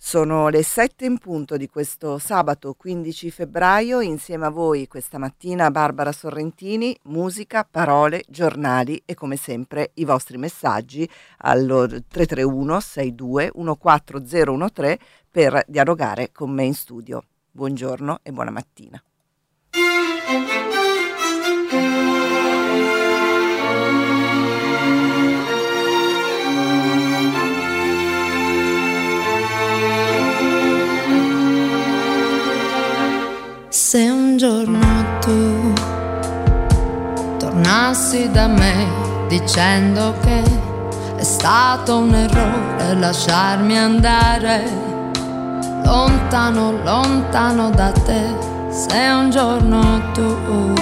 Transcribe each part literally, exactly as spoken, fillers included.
Sono le sette in punto di questo sabato quindici febbraio, insieme a voi questa mattina Barbara Sorrentini, musica, parole, giornali e come sempre i vostri messaggi allo tre tre uno sei due uno quattro zero uno tre per dialogare con me in studio. Buongiorno e buona mattina. Se un giorno tu tornassi da me dicendo che è stato un errore lasciarmi andare lontano, lontano da te, se un giorno tu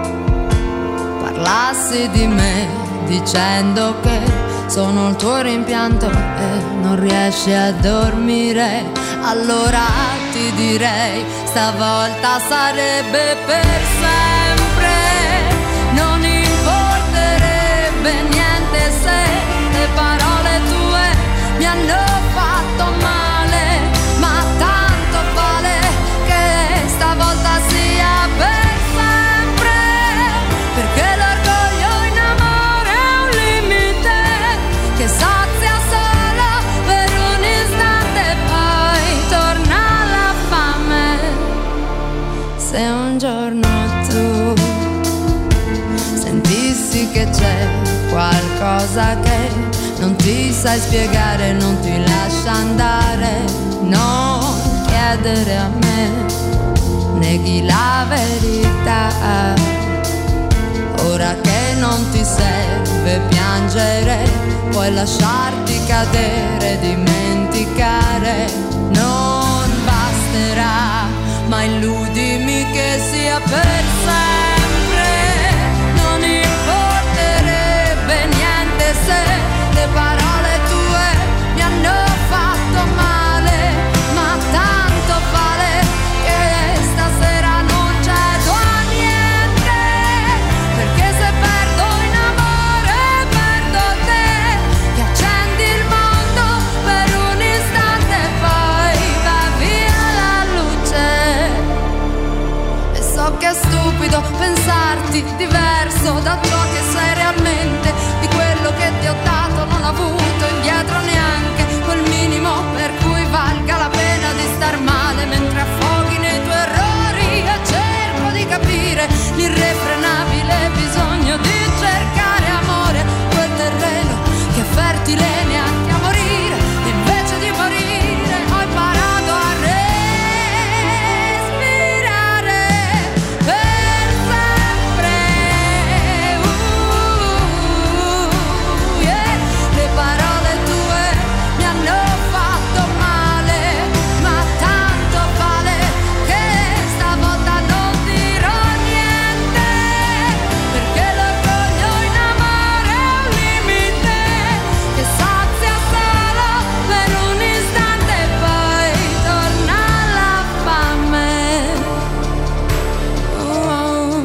parlassi di me dicendo che sono il tuo rimpianto e non riesci a dormire, allora ti direi stavolta sarebbe per sempre, non importerebbe niente se le parole tue mi hanno fatto male, ma tanto vale che stavolta sia per sempre, perché l'orgoglio in amore è un limite che sazia solo per un istante, poi torna la fame. Se un giorno tu sentissi che c'è qualcosa che non ti sai spiegare, non ti lascia andare, non chiedere a me, neghi la verità. Ora che non ti serve piangere, puoi lasciarti cadere, dimenticare, non basterà, ma illudimi che sia per sempre, non importerebbe niente se le parole tue mi hanno fatto male, ma tanto vale che stasera non cedo a niente, perché se perdo in amore perdo te, che accendi il mondo per un istante e poi va via la luce. E so che è stupido pensarti diverso da ciò che sei realmente, di quello che ti ho dato non ho avuto indietro neanche quel minimo per cui valga la pena di star male mentre affoghi nei tuoi errori, e cerco di capire l'irrefrenabile bisogno di cercare amore, quel terreno che è fertile neanche a morire, e invece di morire ho imparato a respirare per sempre. Uh, yeah. Le parole tue mi hanno fatto male, ma tanto vale che stavolta non dirò niente, perché l'orgoglio in amore è un limite che sazia solo per un istante e poi torna la fame. Oh.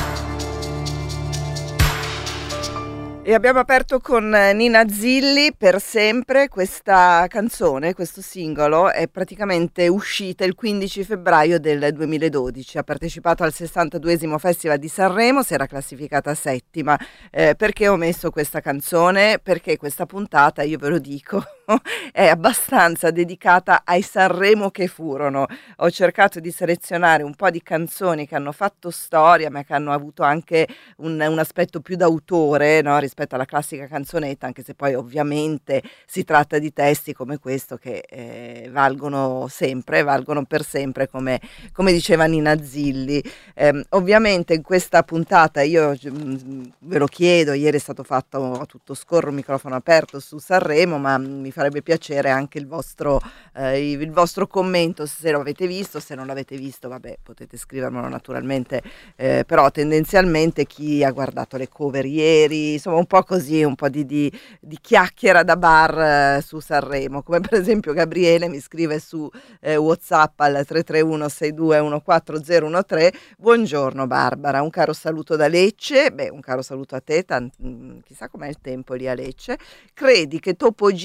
E abbiamo aperto con Nina Zilli, Per sempre. Questa canzone, questo singolo è praticamente uscita il quindici febbraio del duemiladodici, ha partecipato al sessantaduesimo Festival di Sanremo, si era classificata settima. Eh, perché ho messo questa canzone? Perché questa puntata, io ve lo dico, è abbastanza dedicata ai Sanremo che furono. Ho cercato di selezionare un po' di canzoni che hanno fatto storia, ma che hanno avuto anche un, un aspetto più d'autore, no, rispetto alla classica canzonetta, anche se poi ovviamente si tratta di testi come questo che eh, valgono sempre, valgono per sempre, come, come diceva Nina Zilli. Eh, ovviamente in questa puntata io mh, ve lo chiedo, ieri è stato fatto a tutto scorro un microfono aperto su Sanremo, ma mi farebbe piacere anche il vostro, eh, il vostro commento, se lo avete visto, se non l'avete visto vabbè potete scrivermelo naturalmente, eh, però tendenzialmente chi ha guardato le cover ieri, insomma un po' così, un po' di, di, di chiacchiera da bar eh, su Sanremo, come per esempio Gabriele mi scrive su eh, WhatsApp al tre tre uno sei due uno quattro zero uno tre: buongiorno Barbara, un caro saluto da Lecce. Beh, un caro saluto a te, tant- chissà com'è il tempo lì a Lecce. Credi che Topo Gigio possa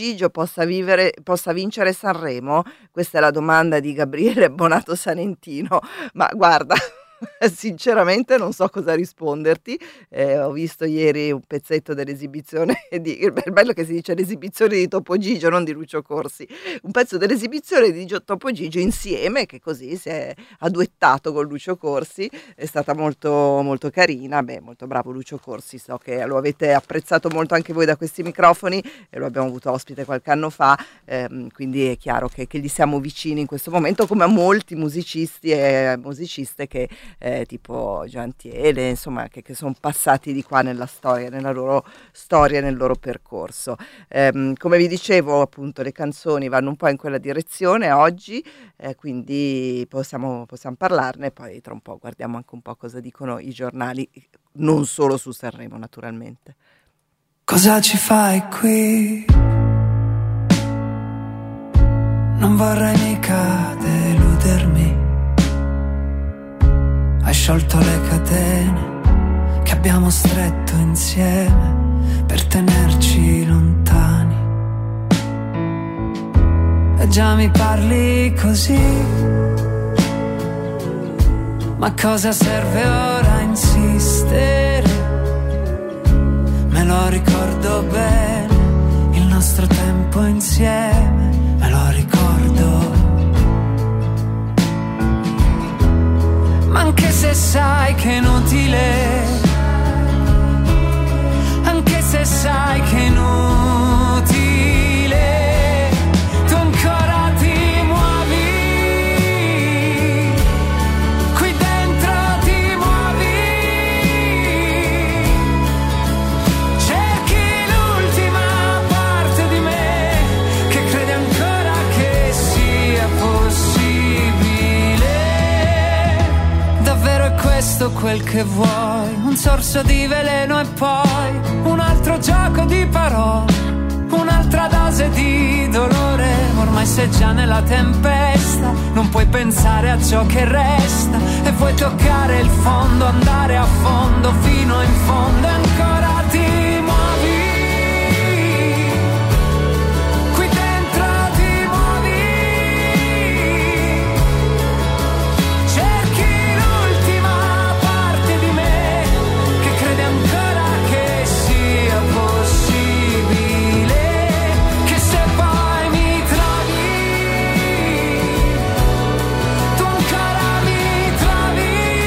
possa vivere, possa vincere Sanremo? Questa è la domanda di Gabriele Bonato Sanentino, ma guarda, sinceramente non so cosa risponderti. Eh, ho visto ieri un pezzetto dell'esibizione di, il bello che si dice l'esibizione di Topo Gigio, non di Lucio Corsi, un pezzo dell'esibizione di Gio- Topo Gigio insieme, che così si è adduettato con Lucio Corsi, è stata molto molto carina. Beh, molto bravo Lucio Corsi, so che lo avete apprezzato molto anche voi da questi microfoni e lo abbiamo avuto ospite qualche anno fa, ehm, quindi è chiaro che, che gli siamo vicini in questo momento, come a molti musicisti e musiciste che Eh, tipo Giantiele, insomma, che, che sono passati di qua nella storia, nella loro storia, nel loro percorso. Ehm, come vi dicevo, appunto, le canzoni vanno un po' in quella direzione oggi, eh, quindi possiamo, possiamo parlarne, poi tra un po' guardiamo anche un po' cosa dicono i giornali, non solo su Sanremo, naturalmente. Cosa ci fai qui? Non vorrei mica deludermi. Hai sciolto le catene che abbiamo stretto insieme per tenerci lontani. E già mi parli così, ma cosa serve ora insistere? Me lo ricordo bene, il nostro tempo insieme, me lo ricordo. Ma anche se sai che è inutile, anche se sai che è inutile, tu ancora ti muovi, qui dentro ti muovi, cerchi l'ultima parte di me che crede ancora che sia possibile. Davvero è questo quel che vuoi? Un sorso di veleno e poi un altro gioco di parole, un'altra dose di dolore. Ormai sei già nella tempesta, non puoi pensare a ciò che resta e vuoi toccare il fondo, andare a fondo fino in fondo e ancora ti muovi. Qui dentro ti muovi, cerchi l'ultima parte di me che crede ancora che sia possibile, che se poi mi trovi, tu ancora mi trovi.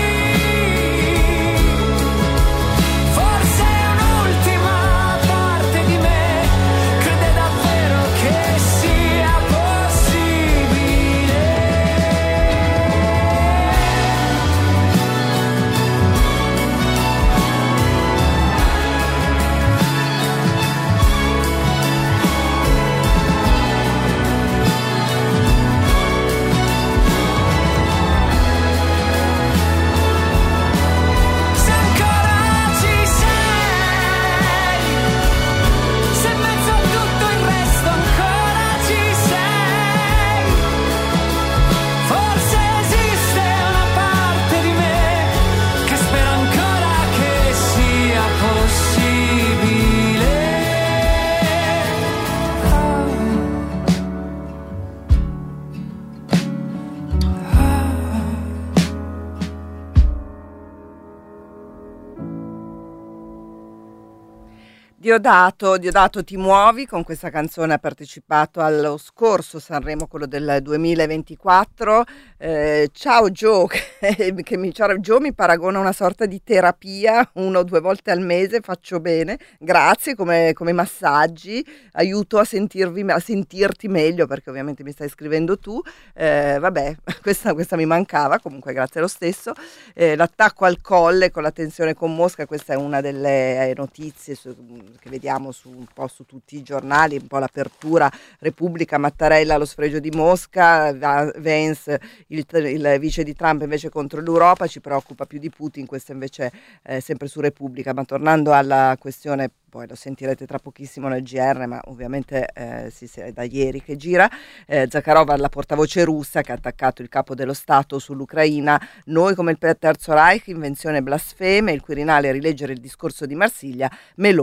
Forse un'ultima parte di me crede davvero che sia possibile. Se ancora ci sei, se in mezzo a tutto il resto ancora ci sei, forse esiste una parte di me che spera ancora che sia possibile. Diodato, Diodato ti muovi, con questa canzone ha partecipato allo scorso Sanremo, quello del duemilaventiquattro. Eh, ciao Gio, che, che mi, ciao, Gio mi paragona a una sorta di terapia, uno o due volte al mese, faccio bene, grazie, come, come massaggi, aiuto a, sentirvi, a sentirti meglio, perché ovviamente mi stai scrivendo tu. Eh, vabbè, questa, questa mi mancava, comunque grazie lo stesso. Eh, l'attacco al Colle con la tensione con Mosca, questa è una delle notizie su, che vediamo su, un po' su tutti i giornali, un po' l'apertura, Repubblica, Mattarella allo sfregio di Mosca, Vance, il, il vice di Trump invece contro l'Europa, ci preoccupa più di Putin, questo invece è sempre su Repubblica. Ma tornando alla questione, poi lo sentirete tra pochissimo nel G R, ma ovviamente eh, sì, sì, è da ieri che gira, eh, Zakharova, la portavoce russa che ha attaccato il capo dello Stato sull'Ucraina, noi come il Terzo Reich, invenzione blasfeme, il Quirinale a rileggere il discorso di Marsiglia, Meloni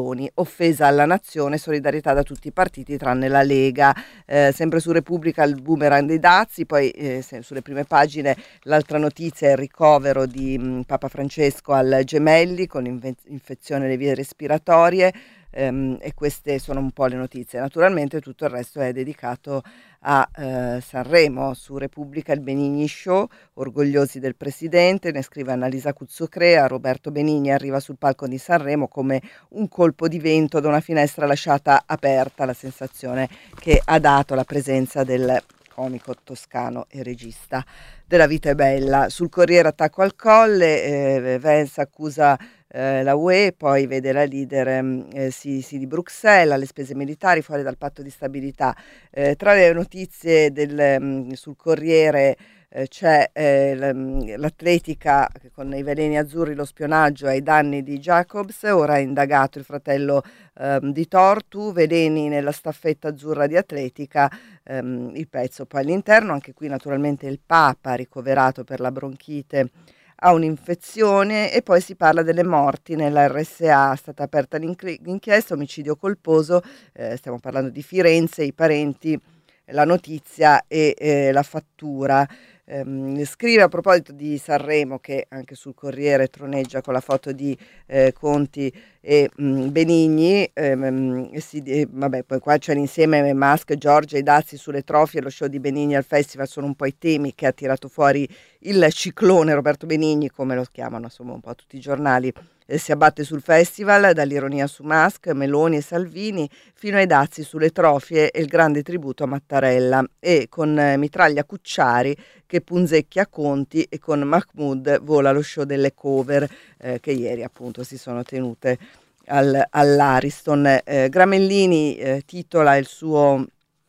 offesa alla nazione, solidarietà da tutti i partiti tranne la Lega. Eh, sempre su Repubblica il boomerang dei dazi, poi eh, sulle prime pagine l'altra notizia è il ricovero di mh, Papa Francesco al Gemelli con inve- infezione alle vie respiratorie. Um, e queste sono un po' le notizie. Naturalmente tutto il resto è dedicato a uh, Sanremo. Su Repubblica il Benigni Show, orgogliosi del presidente, ne scrive Annalisa Cuzzocrea. Roberto Benigni arriva sul palco di Sanremo come un colpo di vento da una finestra lasciata aperta, la sensazione che ha dato la presenza del comico toscano e regista della Vita è bella. Sul Corriere attacco al Colle, eh, Vance accusa eh, la U E, poi vede la leader eh, sì, sì, di Bruxelles, alle spese militari fuori dal patto di stabilità. Eh, tra le notizie del, mh, sul Corriere eh, c'è eh, l'atletica con i veleni azzurri, lo spionaggio ai danni di Jacobs, ora è indagato il fratello eh, di Tortu, veleni nella staffetta azzurra di atletica, ehm, il pezzo poi all'interno, anche qui naturalmente il Papa ricoverato per la bronchite ha un'infezione, e poi si parla delle morti nella R S A, è stata aperta l'inchiesta, omicidio colposo, eh, stiamo parlando di Firenze, i parenti, la notizia e eh, la fattura. Um, scrive a proposito di Sanremo, che anche sul Corriere troneggia con la foto di eh, Conti e mh, Benigni, ehm, e si, e, vabbè, poi qua c'è l'insieme Musk, Giorgia, i dazi sulle trofie, lo show di Benigni al festival sono un po' i temi che ha tirato fuori il ciclone Roberto Benigni, come lo chiamano insomma un po' tutti i giornali. Eh, si abbatte sul festival, dall'ironia su Musk, Meloni e Salvini fino ai dazi sulle trofie e il grande tributo a Mattarella, e con eh, Mitraglia Cucciari che punzecchia Conti, e con Mahmood vola lo show delle cover eh, che ieri appunto si sono tenute al, all'Ariston. Eh, Gramellini eh, titola il suo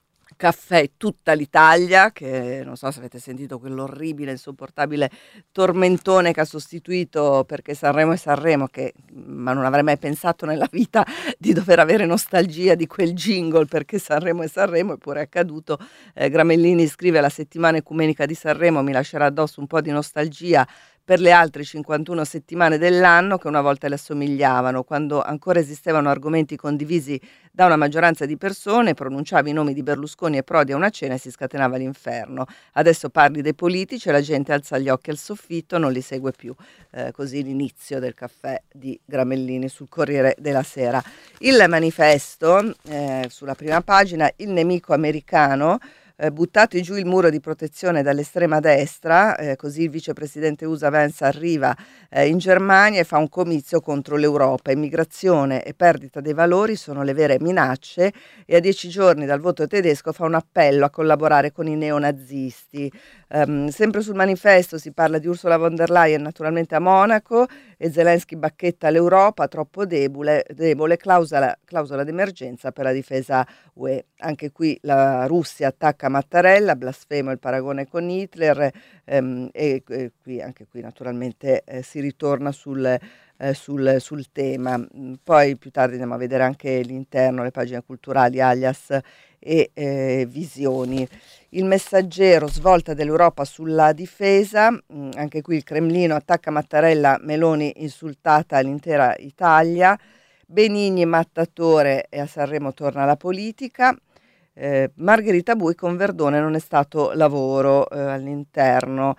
Caffè tutta l'Italia, che non so se avete sentito quell'orribile, insopportabile tormentone che ha sostituito Perché Sanremo è Sanremo, che ma non avrei mai pensato nella vita di dover avere nostalgia di quel jingle Perché Sanremo è Sanremo, eppure è accaduto. eh, Gramellini scrive: la settimana ecumenica di Sanremo mi lascerà addosso un po' di nostalgia per le altre cinquantuno settimane dell'anno che una volta le assomigliavano, quando ancora esistevano argomenti condivisi da una maggioranza di persone, pronunciavi i nomi di Berlusconi e Prodi a una cena e si scatenava l'inferno. Adesso parli dei politici e la gente alza gli occhi al soffitto, non li segue più. Eh, così l'inizio del caffè di Gramellini sul Corriere della Sera. Il Manifesto, eh, sulla prima pagina, il nemico americano. Eh, buttato giù il muro di protezione dall'estrema destra, eh, così il vicepresidente U S A Vance arriva eh, in Germania e fa un comizio contro l'Europa. Immigrazione e perdita dei valori sono le vere minacce, e a dieci giorni dal voto tedesco fa un appello a collaborare con i neonazisti. Um, sempre sul Manifesto si parla di Ursula von der Leyen naturalmente a Monaco, e Zelensky bacchetta l'Europa troppo debole, debole clausola, clausola d'emergenza per la difesa U E. Anche qui la Russia attacca Mattarella, blasfemo il paragone con Hitler, ehm, e, e qui, anche qui naturalmente eh, si ritorna sul, eh, sul, sul tema. Poi più tardi andiamo a vedere anche l'interno, le pagine culturali, alias e eh, visioni. Il Messaggero, svolta dell'Europa sulla difesa, mm, anche qui il Cremlino attacca Mattarella, Meloni insultata l'intera Italia, Benigni mattatore e a Sanremo torna la politica. Eh, Margherita Bui con Verdone non è stato lavoro, eh, all'interno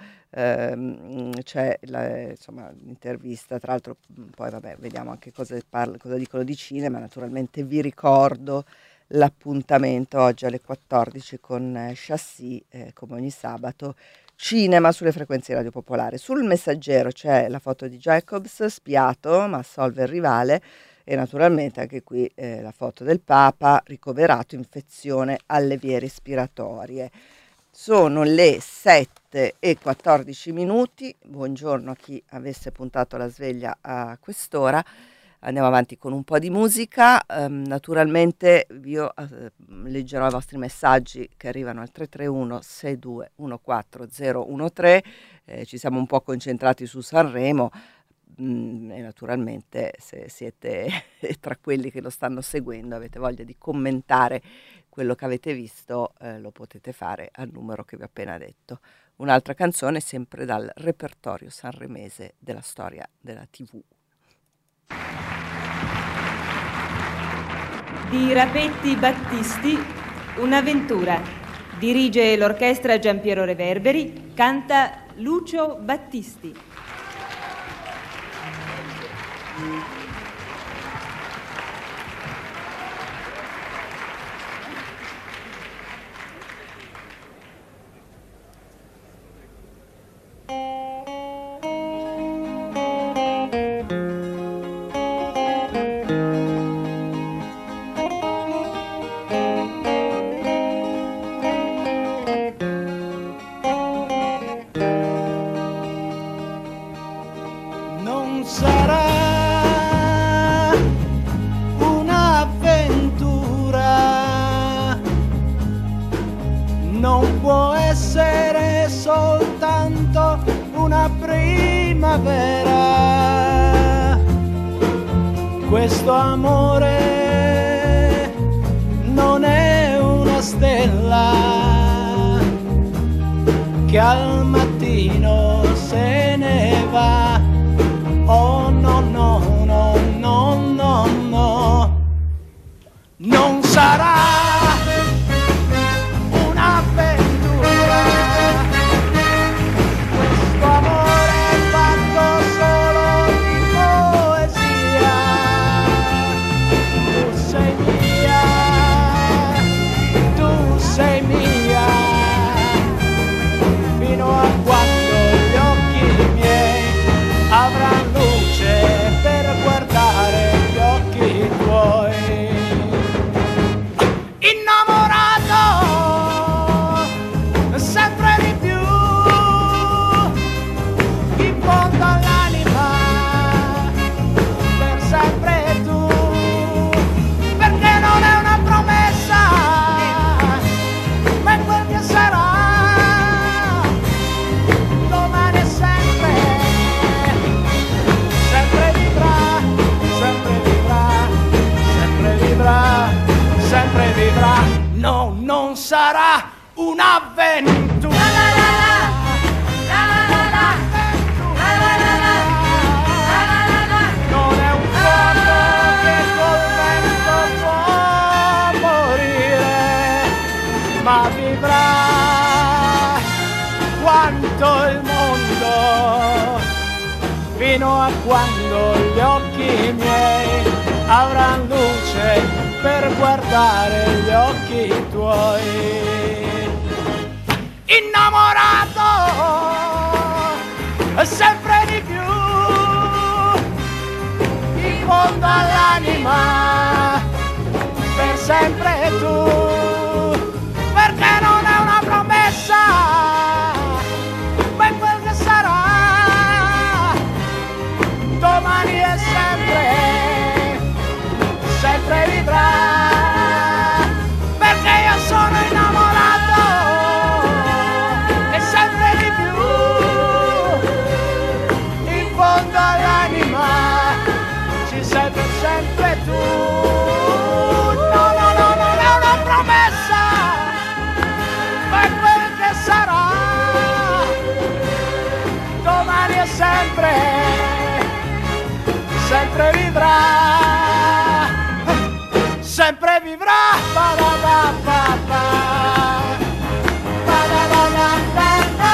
eh, c'è la, insomma, l'intervista, tra l'altro poi vabbè vediamo anche cosa, parla, cosa dicono di cinema. Naturalmente vi ricordo l'appuntamento oggi alle quattordici con eh, Chassis, eh, come ogni sabato, cinema sulle frequenze di Radio Popolare. Sul Messaggero c'è la foto di Jacobs spiato ma assolve il rivale, e naturalmente anche qui eh, la foto del Papa ricoverato, infezione alle vie respiratorie. Sono le sette e quattordici minuti, buongiorno a chi avesse puntato la sveglia a quest'ora. Andiamo avanti con un po' di musica, um, naturalmente io uh, leggerò i vostri messaggi che arrivano al tre tre uno sei due uno quattro zero uno tre, eh, ci siamo un po' concentrati su Sanremo, mm, e naturalmente se siete tra quelli che lo stanno seguendo, avete voglia di commentare quello che avete visto, eh, lo potete fare al numero che vi ho appena detto. Un'altra canzone sempre dal repertorio sanremese della storia della tivù. Di Rapetti Battisti, Un'avventura. Dirige l'orchestra Giampiero Reverberi, canta Lucio Battisti. Questo amore non è una stella che al mattino se ne va. Oh no no no no no no, non sarà un'avventura. Questo amore è fatto solo di poesia. Tu sei mia, tu sei mia, fino a quando gli occhi miei avranno luce per guardare gli occhi tuoi. Innamorato sempre di più, in fondo all'anima, per sempre tu, perché non è una promessa, ma è quel che sarà, domani e sempre, sempre vivrà, sempre vivrà, sempre vivrà, sempre vivrà. No, non sarà un'avventura. Non è un fuoco che col vento può morire, ma vivrà quanto il mondo, fino a quando gli occhi miei avranno luce per guardare gli occhi tuoi. Innamorato sempre di più, in fondo all'anima, per sempre tu, perché non è una promessa, ma è quel che sarà, domani e sempre, sempre vivrà, perché io sono innamorato e sempre di più, in fondo all'anima ci sei per sempre tu. No, no, no, non è una promessa, ma è quel che sarà, domani e sempre, sempre vivrà, sempre vivrà. Pa, pa, pa, pa, pa. Pa, pa, pa, pa, pa, pa.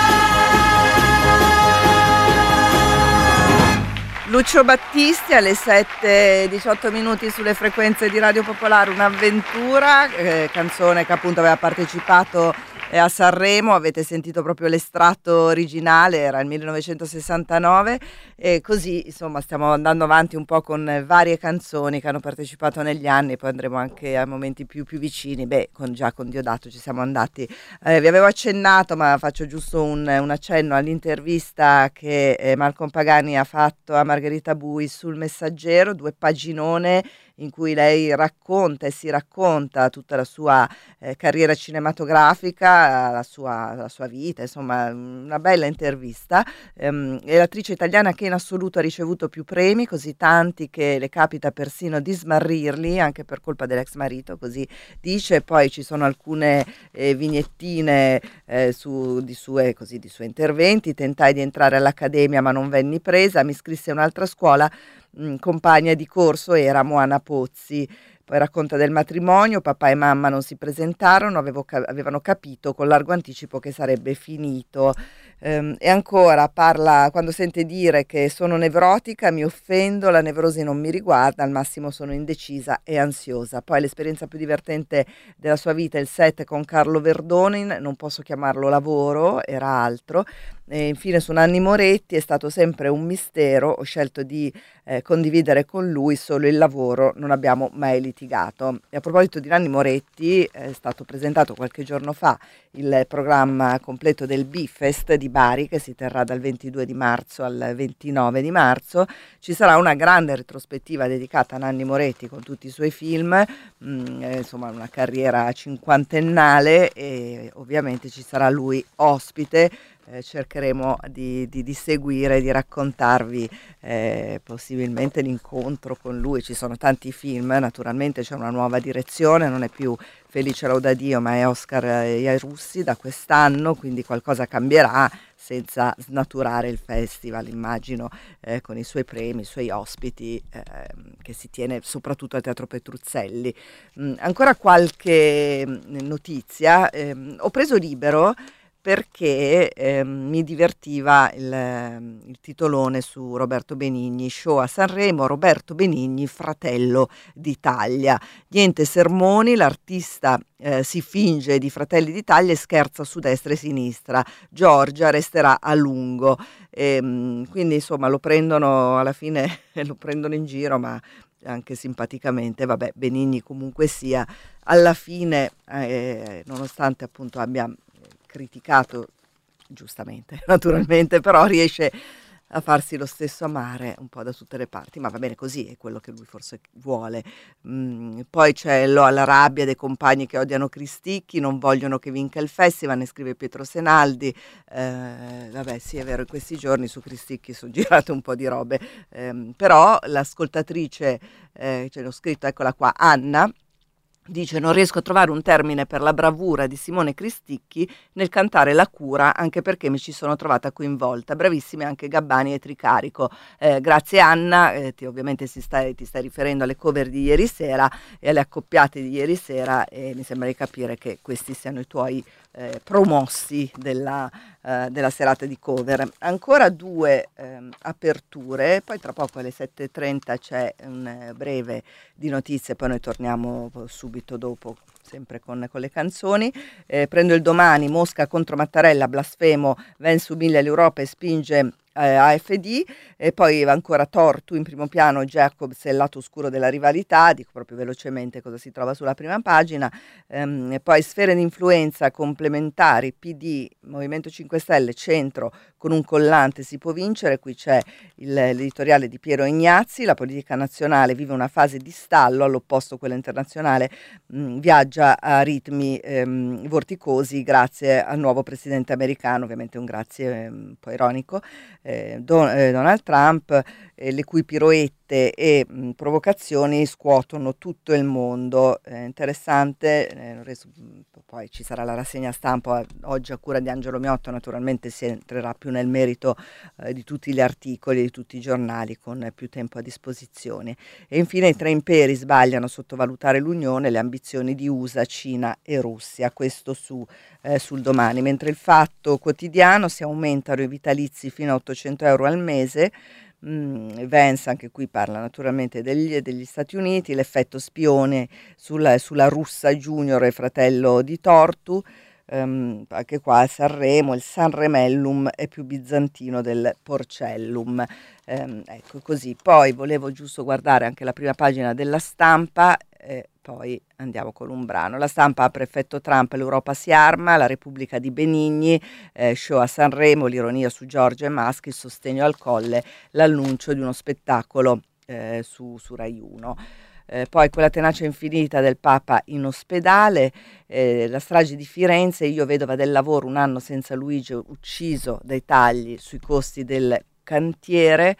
Lucio Battisti alle sette e diciotto minuti sulle frequenze di Radio Popolare, Un'avventura, eh, canzone che appunto aveva partecipato eh, a Sanremo. Avete sentito proprio l'estratto originale, era il millenovecentosessantanove, e così insomma stiamo andando avanti un po' con varie canzoni che hanno partecipato negli anni, poi andremo anche a momenti più, più vicini. Beh, con, già con Diodato ci siamo andati, eh, vi avevo accennato, ma faccio giusto un, un accenno all'intervista che eh, Malcolm Pagani ha fatto a Margherita Bui sul Messaggero, due paginone in cui lei racconta e si racconta tutta la sua eh, carriera cinematografica, la sua, la sua vita, insomma una bella intervista. Ehm, è l'attrice italiana che in assoluto ha ricevuto più premi, così tanti che le capita persino di smarrirli, anche per colpa dell'ex marito, così dice. Poi ci sono alcune eh, vignettine eh, su, di, sue, così, di suoi interventi. Tentai di entrare all'accademia ma non venni presa, mi iscrisse a un'altra scuola, mh, compagna di corso era Moana Pozzi. Poi racconta del matrimonio, papà e mamma non si presentarono, avevo ca- avevano capito con largo anticipo che sarebbe finito. Ehm, e ancora parla, quando sente dire che sono nevrotica, mi offendo, la nevrosi non mi riguarda, al massimo sono indecisa e ansiosa. Poi l'esperienza più divertente della sua vita è il set con Carlo Verdonin, non posso chiamarlo lavoro, era altro. E infine su Nanni Moretti, è stato sempre un mistero, ho scelto di eh, condividere con lui solo il lavoro, non abbiamo mai litigato. E a proposito di Nanni Moretti, è stato presentato qualche giorno fa il programma completo del B-Fest di Bari, che si terrà dal ventidue di marzo al ventinove di marzo. Ci sarà una grande retrospettiva dedicata a Nanni Moretti con tutti i suoi film, mh, eh, insomma una carriera cinquantennale, e ovviamente ci sarà lui ospite. Eh, cercheremo di, di, di seguire, di raccontarvi eh, possibilmente l'incontro con lui. Ci sono tanti film, naturalmente c'è una nuova direzione, non è più Felice Laudadio ma è Oscar Iarussi da quest'anno, quindi qualcosa cambierà senza snaturare il festival, immagino, eh, con i suoi premi, i suoi ospiti, eh, che si tiene soprattutto al Teatro Petruzzelli. Mm, ancora qualche notizia, eh, ho preso libero perché eh, mi divertiva il, il titolone su Roberto Benigni, show a Sanremo, Roberto Benigni, fratello d'Italia. Niente sermoni, l'artista eh, si finge di Fratelli d'Italia e scherza su destra e sinistra. Giorgia resterà a lungo. E, quindi insomma lo prendono alla fine, lo prendono in giro, ma anche simpaticamente. Vabbè, Benigni comunque sia, alla fine, eh, nonostante appunto abbia criticato giustamente naturalmente, però riesce a farsi lo stesso amare un po' da tutte le parti, ma va bene così, è quello che lui forse vuole. Mm, poi c'è lo, la rabbia dei compagni che odiano Cristicchi, non vogliono che vinca il festival, ne scrive Pietro Senaldi. Eh, vabbè sì, è vero, in questi giorni su Cristicchi sono girate un po' di robe, eh, però l'ascoltatrice, eh, ce l'ho scritto, eccola qua, Anna, dice: non riesco a trovare un termine per la bravura di Simone Cristicchi nel cantare La cura, anche perché mi ci sono trovata coinvolta. Bravissimi anche Gabbani e Tricarico. Eh, grazie Anna, eh, ti, ovviamente si stai, ti stai riferendo alle cover di ieri sera e alle accoppiate di ieri sera, e mi sembra di capire che questi siano i tuoi eh, promossi della, eh, della serata di cover. Ancora due eh, aperture, poi tra poco alle sette e trenta c'è un eh, breve di notizie, poi noi torniamo subito dopo, sempre con, con le canzoni. Eh, prendo il Domani, Mosca contro Mattarella, blasfemo, Vance umilia l'Europa e spinge eh, A F D, e poi ancora Tortu in primo piano, Jacobs e il lato oscuro della rivalità, dico proprio velocemente cosa si trova sulla prima pagina. Ehm, e poi sfere di influenza complementari, P D, Movimento cinque Stelle, Centro, con un collante si può vincere. Qui c'è il, l'editoriale di Piero Ignazzi, la politica nazionale vive una fase di stallo, all'opposto quella internazionale mh, viaggia a ritmi ehm, vorticosi grazie al nuovo presidente americano, ovviamente un grazie ehm, un po' ironico, eh, Don, eh, Donald Trump, eh, le cui piroette e mh, provocazioni scuotono tutto il mondo. Eh, interessante, eh, reso, poi ci sarà la rassegna stampa oggi a cura di Angelo Miotto, naturalmente si entrerà più nel merito eh, di tutti gli articoli, di tutti i giornali, con eh, più tempo a disposizione. E infine i tre imperi sbagliano a sottovalutare l'Unione, le ambizioni di U S A, Cina e Russia, questo su, eh, sul Domani. Mentre il Fatto Quotidiano, si aumentano i vitalizi fino a ottocento euro al mese. Mm, Vance anche qui parla naturalmente degli, degli Stati Uniti, l'effetto spione sulla, sulla russa Junior e fratello di Tortu. Um, anche qua Sanremo, il Sanremellum è più bizantino del Porcellum. Um, ecco così. Poi volevo giusto guardare anche la prima pagina della Stampa, e poi andiamo con un brano. La Stampa apre: effetto Trump, l'Europa si arma, la Repubblica di Benigni, eh, show a Sanremo, l'ironia su Giorgia e Musk, il sostegno al Colle, l'annuncio di uno spettacolo eh, su, su Rai uno. Eh, poi quella tenacia infinita del Papa in ospedale, eh, la strage di Firenze, io vedova del lavoro, un anno senza Luigi ucciso dai tagli sui costi del cantiere.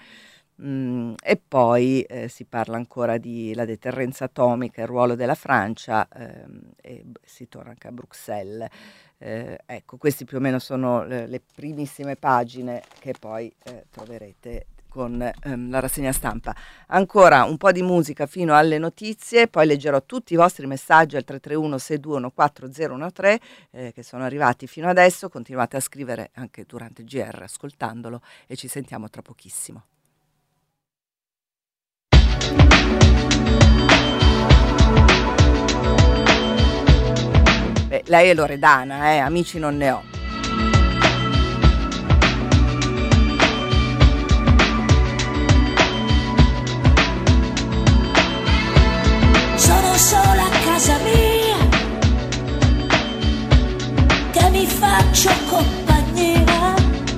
Mm, e poi eh, si parla ancora di la deterrenza atomica, il ruolo della Francia, ehm, e si torna anche a Bruxelles. Eh, ecco, questi più o meno sono le, le primissime pagine che poi eh, troverete con ehm, la rassegna stampa. Ancora un po' di musica fino alle notizie, poi leggerò tutti i vostri messaggi al tre tre uno sei due uno quattro zero uno tre eh, che sono arrivati fino adesso. Continuate a scrivere anche durante il G R ascoltandolo e ci sentiamo tra pochissimo. Beh, lei è Loredana, eh? Amici non ne ho. Sono sola a casa mia, che mi faccio compagnia.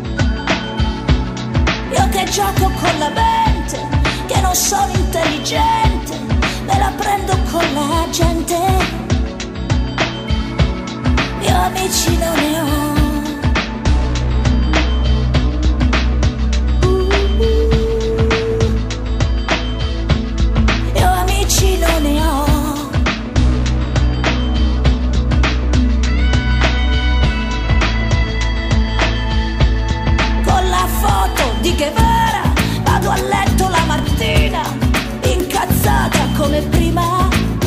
Io che gioco con la mente, che non sono intelligente, me la prendo con la gente. Io amici non ne ho. Io amici non ne ho. Con la foto di Guevara vado a letto la mattina, incazzata come prima.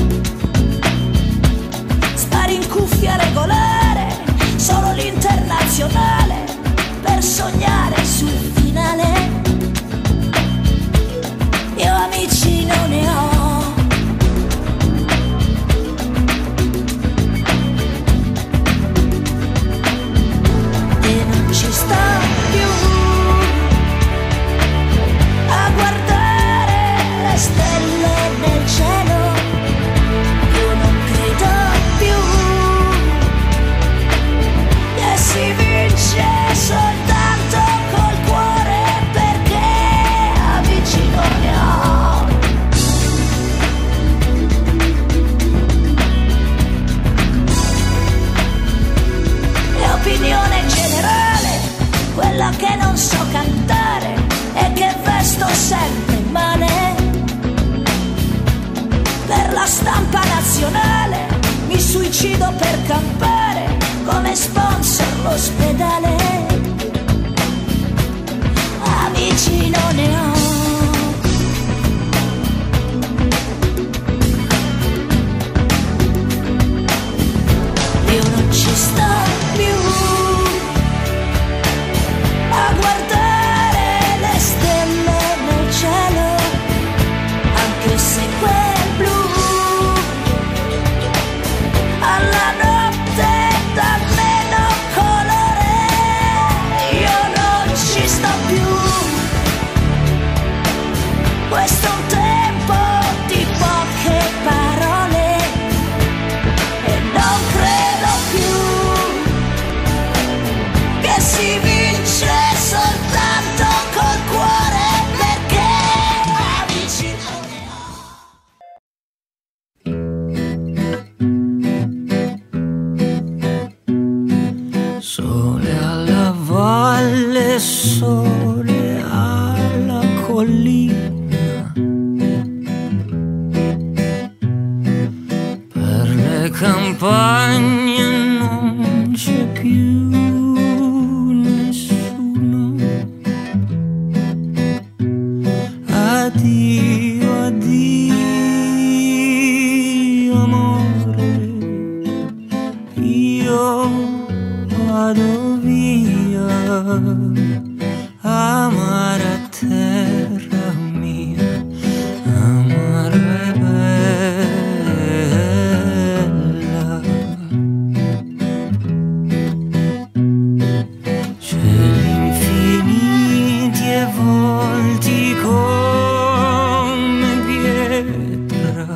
Spari in cuffia regolare, solo l'internazionale per sognare sul finale. Io amici non ne ho. E non ci sto più a guardare le stelle nel cielo. Io non credo più che si vince soltanto col cuore, perché amici non ne ho. E opinione generale, quella che non so cantare e che vesto sempre male. Per la stampa nazionale mi suicido per campare, come sponsor l'ospedale. Amici non ne ho. Io non ci sto più a guardare le stelle nel cielo, anche se quel blu alla notte dà meno colore. Io non ci sto più. Questo è un tempo di poche parole e non credo più che si vince soltanto col cuore, perché amici non ne ho. Sole alla valle, sole alla collina, per le campagne non c'è più nessuno. Addio, addio amore, io vado via, amara terra mia, amara e bella. Cieli infiniti e volti come pietra,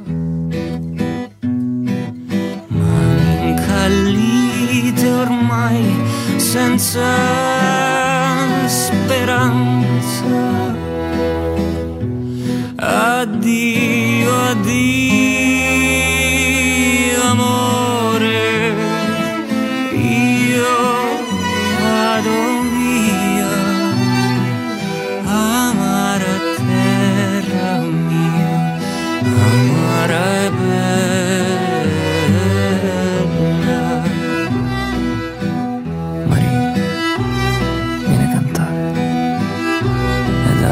mani incallite ormai senza speranza. Addio, addio amore, io vado via, amara terra mia, amara e bella. Maria, vieni a cantare ed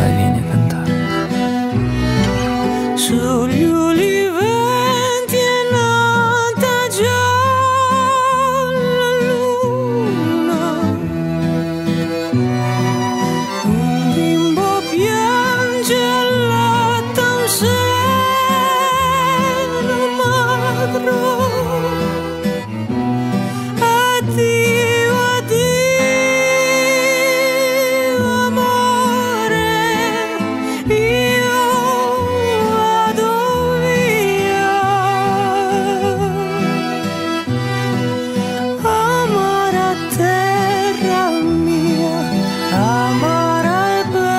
sugli uliventi è nata già la luna, un bimbo piange al letto un seno magro. Addio, addio amore, io vado via. Amara terra mia, amara e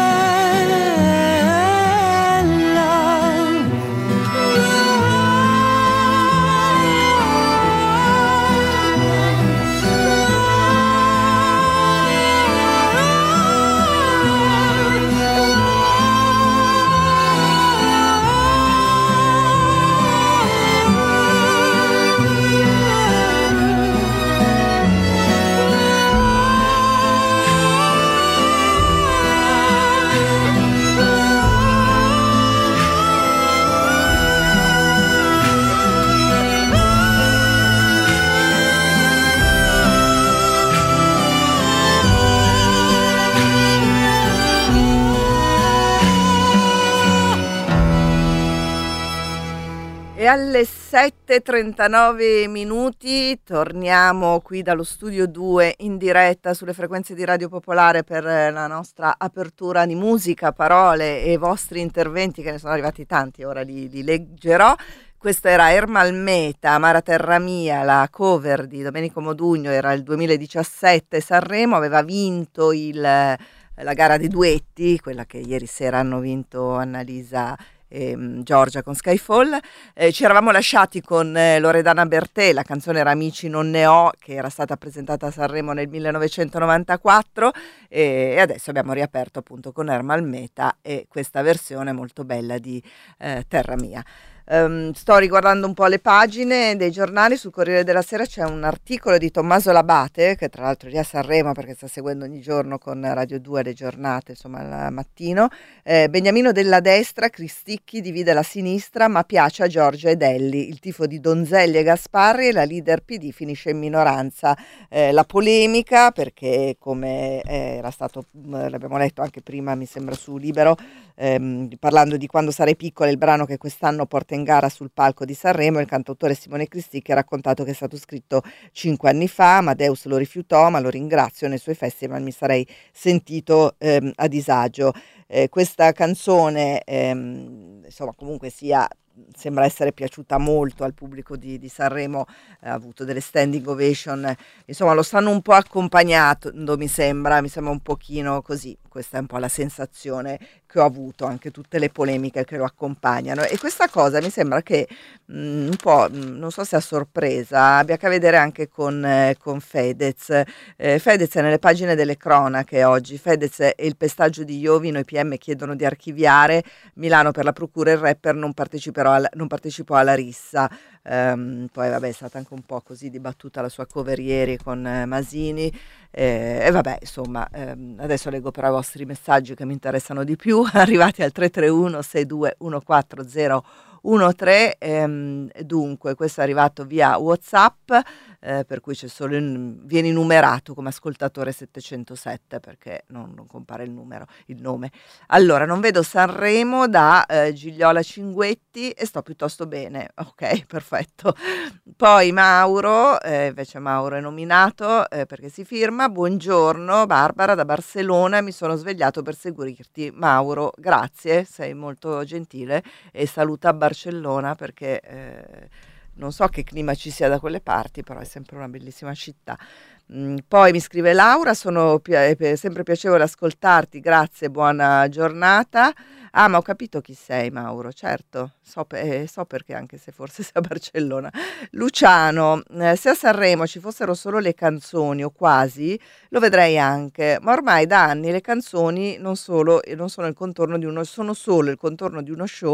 E alle sette e trentanove minuti torniamo qui dallo studio due in diretta sulle frequenze di Radio Popolare per la nostra apertura di musica, parole e vostri interventi, che ne sono arrivati tanti, ora li, li leggerò. Questo era Ermal Meta, Amara Terra Mia, la cover di Domenico Modugno, era il duemiladiciassette, Sanremo, aveva vinto il, la gara dei duetti, quella che ieri sera hanno vinto Annalisa e Giorgia con Skyfall. Eh, ci eravamo lasciati con eh, Loredana Bertè, la canzone era Amici non ne ho, che era stata presentata a Sanremo nel millenovecentonovantaquattro, e, e adesso abbiamo riaperto appunto con Ermal Meta e questa versione molto bella di eh, Terra Mia. Um, sto riguardando un po' le pagine dei giornali. Sul Corriere della Sera c'è un articolo di Tommaso Labate, che tra l'altro è lì a Sanremo perché sta seguendo ogni giorno con Radio due le giornate, insomma al mattino. eh, Beniamino della destra, Cristicchi divide la sinistra ma piace a Giorgia ed Elli, il tifo di Donzelli e Gasparri e la leader P D finisce in minoranza. Eh, la polemica, perché come eh, era stato, eh, l'abbiamo letto anche prima mi sembra su Libero, ehm, parlando di Quando sarai piccola, il brano che quest'anno porta in gara sul palco di Sanremo, il cantautore Simone Cristicchi ha raccontato che è stato scritto cinque anni fa, Amadeus lo rifiutò, ma lo ringrazio, nei suoi festival mi sarei sentito ehm, a disagio. Eh, questa canzone ehm, insomma comunque sia sembra essere piaciuta molto al pubblico di, di Sanremo, eh, ha avuto delle standing ovation, insomma lo stanno un po' accompagnando, mi sembra, mi sembra un pochino così, questa è un po' la sensazione che ho avuto, anche tutte le polemiche che lo accompagnano, e questa cosa mi sembra che mh, un po', mh, non so se a sorpresa, abbia a che vedere anche con, eh, con Fedez. Eh, Fedez è nelle pagine delle cronache oggi. Fedez e il pestaggio di Iovino, i P M chiedono di archiviare, Milano per la procura, il rapper non parteciperà al, non partecipò alla rissa. Um, poi vabbè è stata anche un po' così dibattuta la sua cover ieri con eh, Masini, eh, e vabbè insomma ehm, adesso leggo però i vostri messaggi che mi interessano di più, arrivati al tre tre uno sei due uno quattro zero uno tre. Ehm, dunque questo è arrivato via WhatsApp, eh, per cui c'è solo in, viene numerato come ascoltatore settecentosette perché non, non compare il numero, il nome. Allora, non vedo Sanremo da eh, Gigliola Cinguetti e sto piuttosto bene, ok, perfetto. Poi Mauro, eh, invece Mauro è nominato eh, perché si firma. Buongiorno Barbara da Barcellona, mi sono svegliato per seguirti. Mauro, grazie, sei molto gentile e saluta a Barcellona perché eh, non so che clima ci sia da quelle parti, però è sempre una bellissima città. Mm, poi mi scrive Laura, sono pi- è sempre piacevole ascoltarti, grazie, buona giornata. Ah, ma ho capito chi sei, Mauro, certo, so, pe- eh, so perché, anche se forse sei a Barcellona. Luciano, eh, se a Sanremo ci fossero solo le canzoni o quasi, lo vedrei anche, ma ormai da anni le canzoni non, solo, non sono il contorno di uno, sono solo il contorno di uno show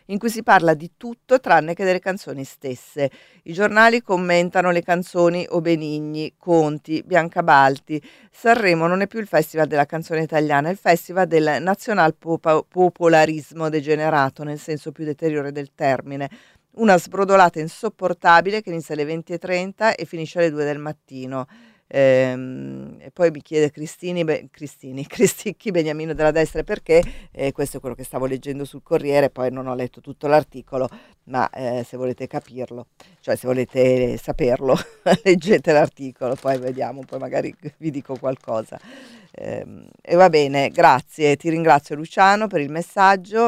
in cui si parla di tutto tranne che delle canzoni stesse. I giornali commentano le canzoni o Benigni, Conti, Biancabalti. Sanremo non è più il festival della canzone italiana, è il festival del nazional popa- popolarismo degenerato, nel senso più deteriore del termine. Una sbrodolata insopportabile che inizia alle venti e trenta e finisce alle due del mattino. Ehm, e poi mi chiede Cristini, beh, Cristini, Cristicchi Beniamino della Destra perché, eh, questo è quello che stavo leggendo sul Corriere, poi non ho letto tutto l'articolo, ma eh, se volete capirlo, cioè se volete saperlo, leggete l'articolo, poi vediamo, poi magari vi dico qualcosa. Ehm, e va bene, grazie, ti ringrazio Luciano per il messaggio.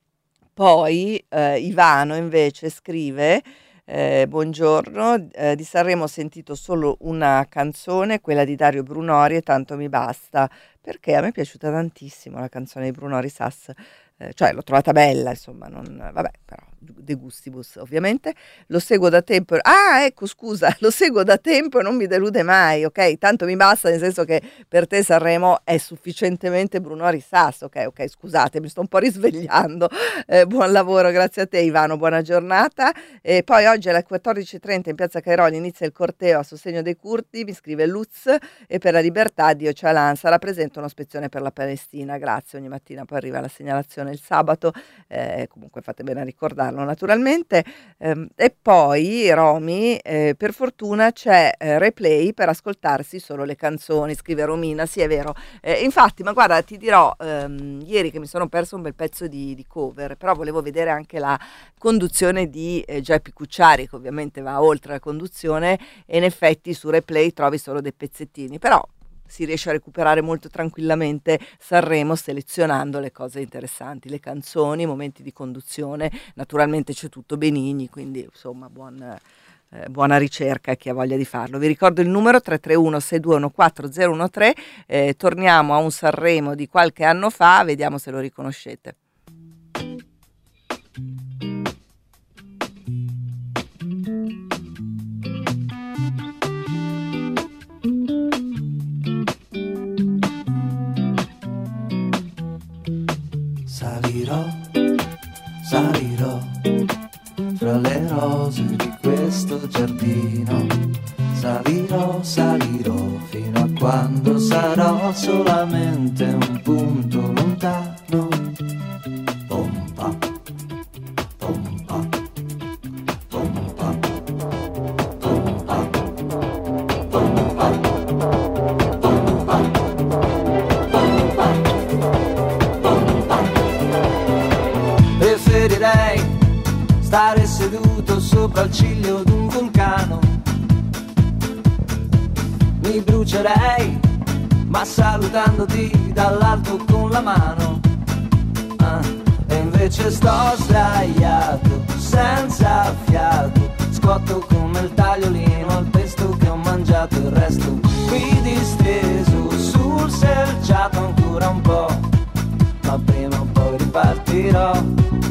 Poi eh, Ivano invece scrive: Eh, buongiorno, eh, di Sanremo ho sentito solo una canzone, quella di Dario Brunori, e tanto mi basta, perché a me è piaciuta tantissimo la canzone di Brunori Sass, eh, cioè l'ho trovata bella, insomma, non, vabbè, però de gustibus ovviamente. Lo seguo da tempo, ah ecco scusa, lo seguo da tempo e non mi delude mai, ok, tanto mi basta, nel senso che per te Sanremo è sufficientemente Brunori Sass, ok, ok, scusate, mi sto un po' risvegliando, eh, buon lavoro, grazie a te Ivano, buona giornata. E poi oggi alle quattordici e trenta in piazza Cairoli inizia il corteo a sostegno dei curdi, mi scrive Lutz, e per la libertà Dio Cialan sarà presente un'ospezione per la Palestina, grazie, ogni mattina poi arriva la segnalazione il sabato, eh, comunque fate bene a ricordarlo naturalmente. Ehm, e poi Romy, eh, per fortuna c'è eh, replay per ascoltarsi solo le canzoni, scrive Romina, sì è vero, eh, infatti, ma guarda ti dirò, ehm, ieri che mi sono perso un bel pezzo di, di cover, però volevo vedere anche la conduzione di eh, Geppi Cucciari, che ovviamente va oltre la conduzione, e in effetti su replay trovi solo dei pezzettini, però si riesce a recuperare molto tranquillamente Sanremo selezionando le cose interessanti, le canzoni, i momenti di conduzione, naturalmente c'è tutto Benigni, quindi insomma buon, eh, buona ricerca a chi ha voglia di farlo. Vi ricordo il numero tre tre uno sei due uno quattro zero uno tre, eh, torniamo a un Sanremo di qualche anno fa, vediamo se lo riconoscete. Salirò, salirò fra le rose di questo giardino. Salirò, salirò fino a quando sarò solamente un punto lontano. Pompa, pompa, pompa, pompa, pompa, preferirei stare seduto sopra il ciglio d'un vulcano. Mi brucerei, ma salutandoti dall'alto con la mano. Ah, e invece sto sdraiato, senza fiato, scotto come il tagliolino al pesto che ho mangiato. Il resto qui disteso sul selciato ancora un po', ma prima o poi ripartirò.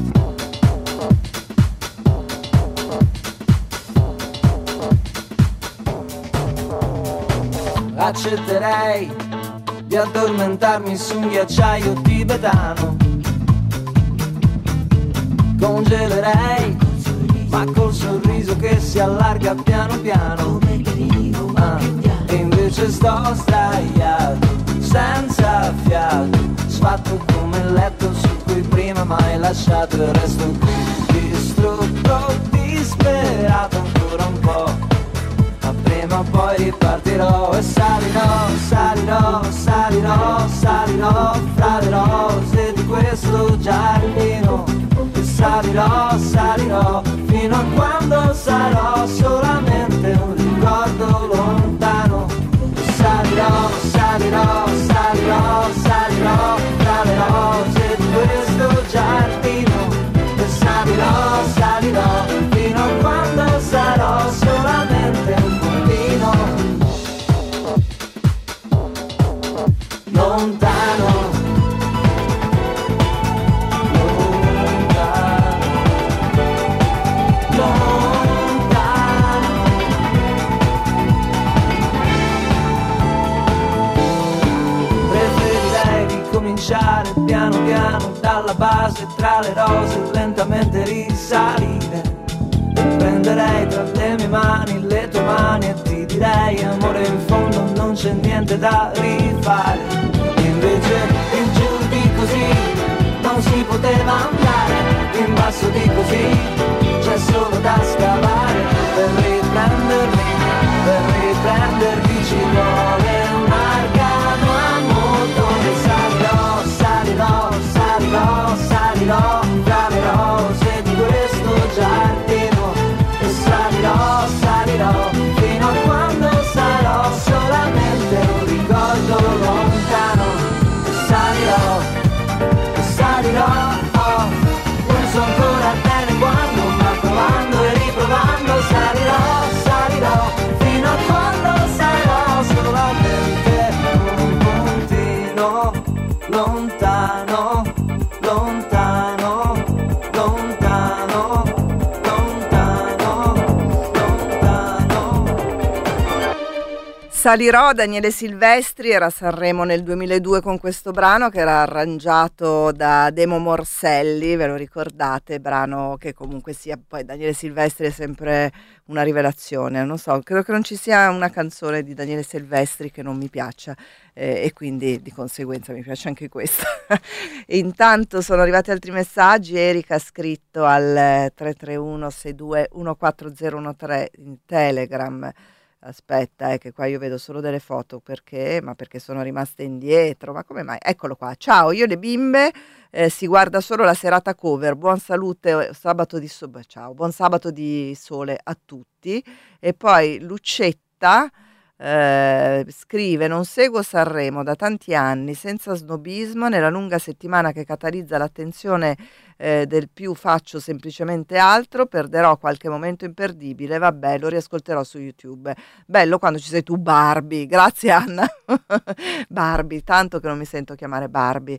Accetterei di addormentarmi su un ghiacciaio tibetano. Congelerei, ma col sorriso che si allarga piano piano. Ah, e invece sto sdraiato, senza fiato, sfatto come il letto su cui prima m'hai lasciato. Il resto qui distrutto, disperato ancora un po', ma prima o poi ripartirò. E salirò, salirò, salirò, salirò fra le rose di questo giardino. E salirò, salirò fino a quando sarò solamente un ricordo lontano. E salirò, salirò, salirò, salirò fra le rose di questo giardino. E salirò, salirò fino a quando sarò solamente un bambino lontano. Piano piano dalla dalla base tra le rose lentamente risalire. E prenderei tra le mie mani le tue mani e ti direi amore in fondo non c'è niente da rifare. E invece in giù di così non si poteva andare, in basso di così c'è solo da scavare. Per riprendermi, per riprendermi ci vuole un arcano a motore. Salirò, salirò, salirò, salirò tra le rose di questo giardino. E salirò, salirò fino a quando sarò solamente un ricordo lontano. E salirò, e salirò, oh, non so ancora bene quando, ma provando e riprovando salirò, salirò fino a quando sarò solamente un puntino lontano, lontano, lontano, lontano, lontano. Salirò, Daniele Silvestri, era a Sanremo nel duemiladue con questo brano che era arrangiato da Demo Morselli, ve lo ricordate? Brano che comunque sia, poi Daniele Silvestri è sempre una rivelazione, non so, credo che non ci sia una canzone di Daniele Silvestri che non mi piaccia eh, e quindi di conseguenza mi piace anche questa. E intanto sono arrivati altri messaggi. Erika ha scritto al tre tre uno sei due uno quattro zero uno tre in Telegram. Aspetta, è che qua io vedo solo delle foto, perché? Ma perché sono rimaste indietro, ma come mai? Eccolo qua, ciao, io le bimbe, eh, si guarda solo la serata cover, buon salute, sabato di so- ciao, buon sabato di sole a tutti. E poi Lucetta eh, scrive: non seguo Sanremo da tanti anni, senza snobismo, nella lunga settimana che catalizza l'attenzione eh, del più faccio semplicemente altro, perderò qualche momento imperdibile, vabbè, lo riascolterò su YouTube. Bello quando ci sei tu, Barbie, grazie Anna. Barbie, tanto che non mi sento chiamare Barbie,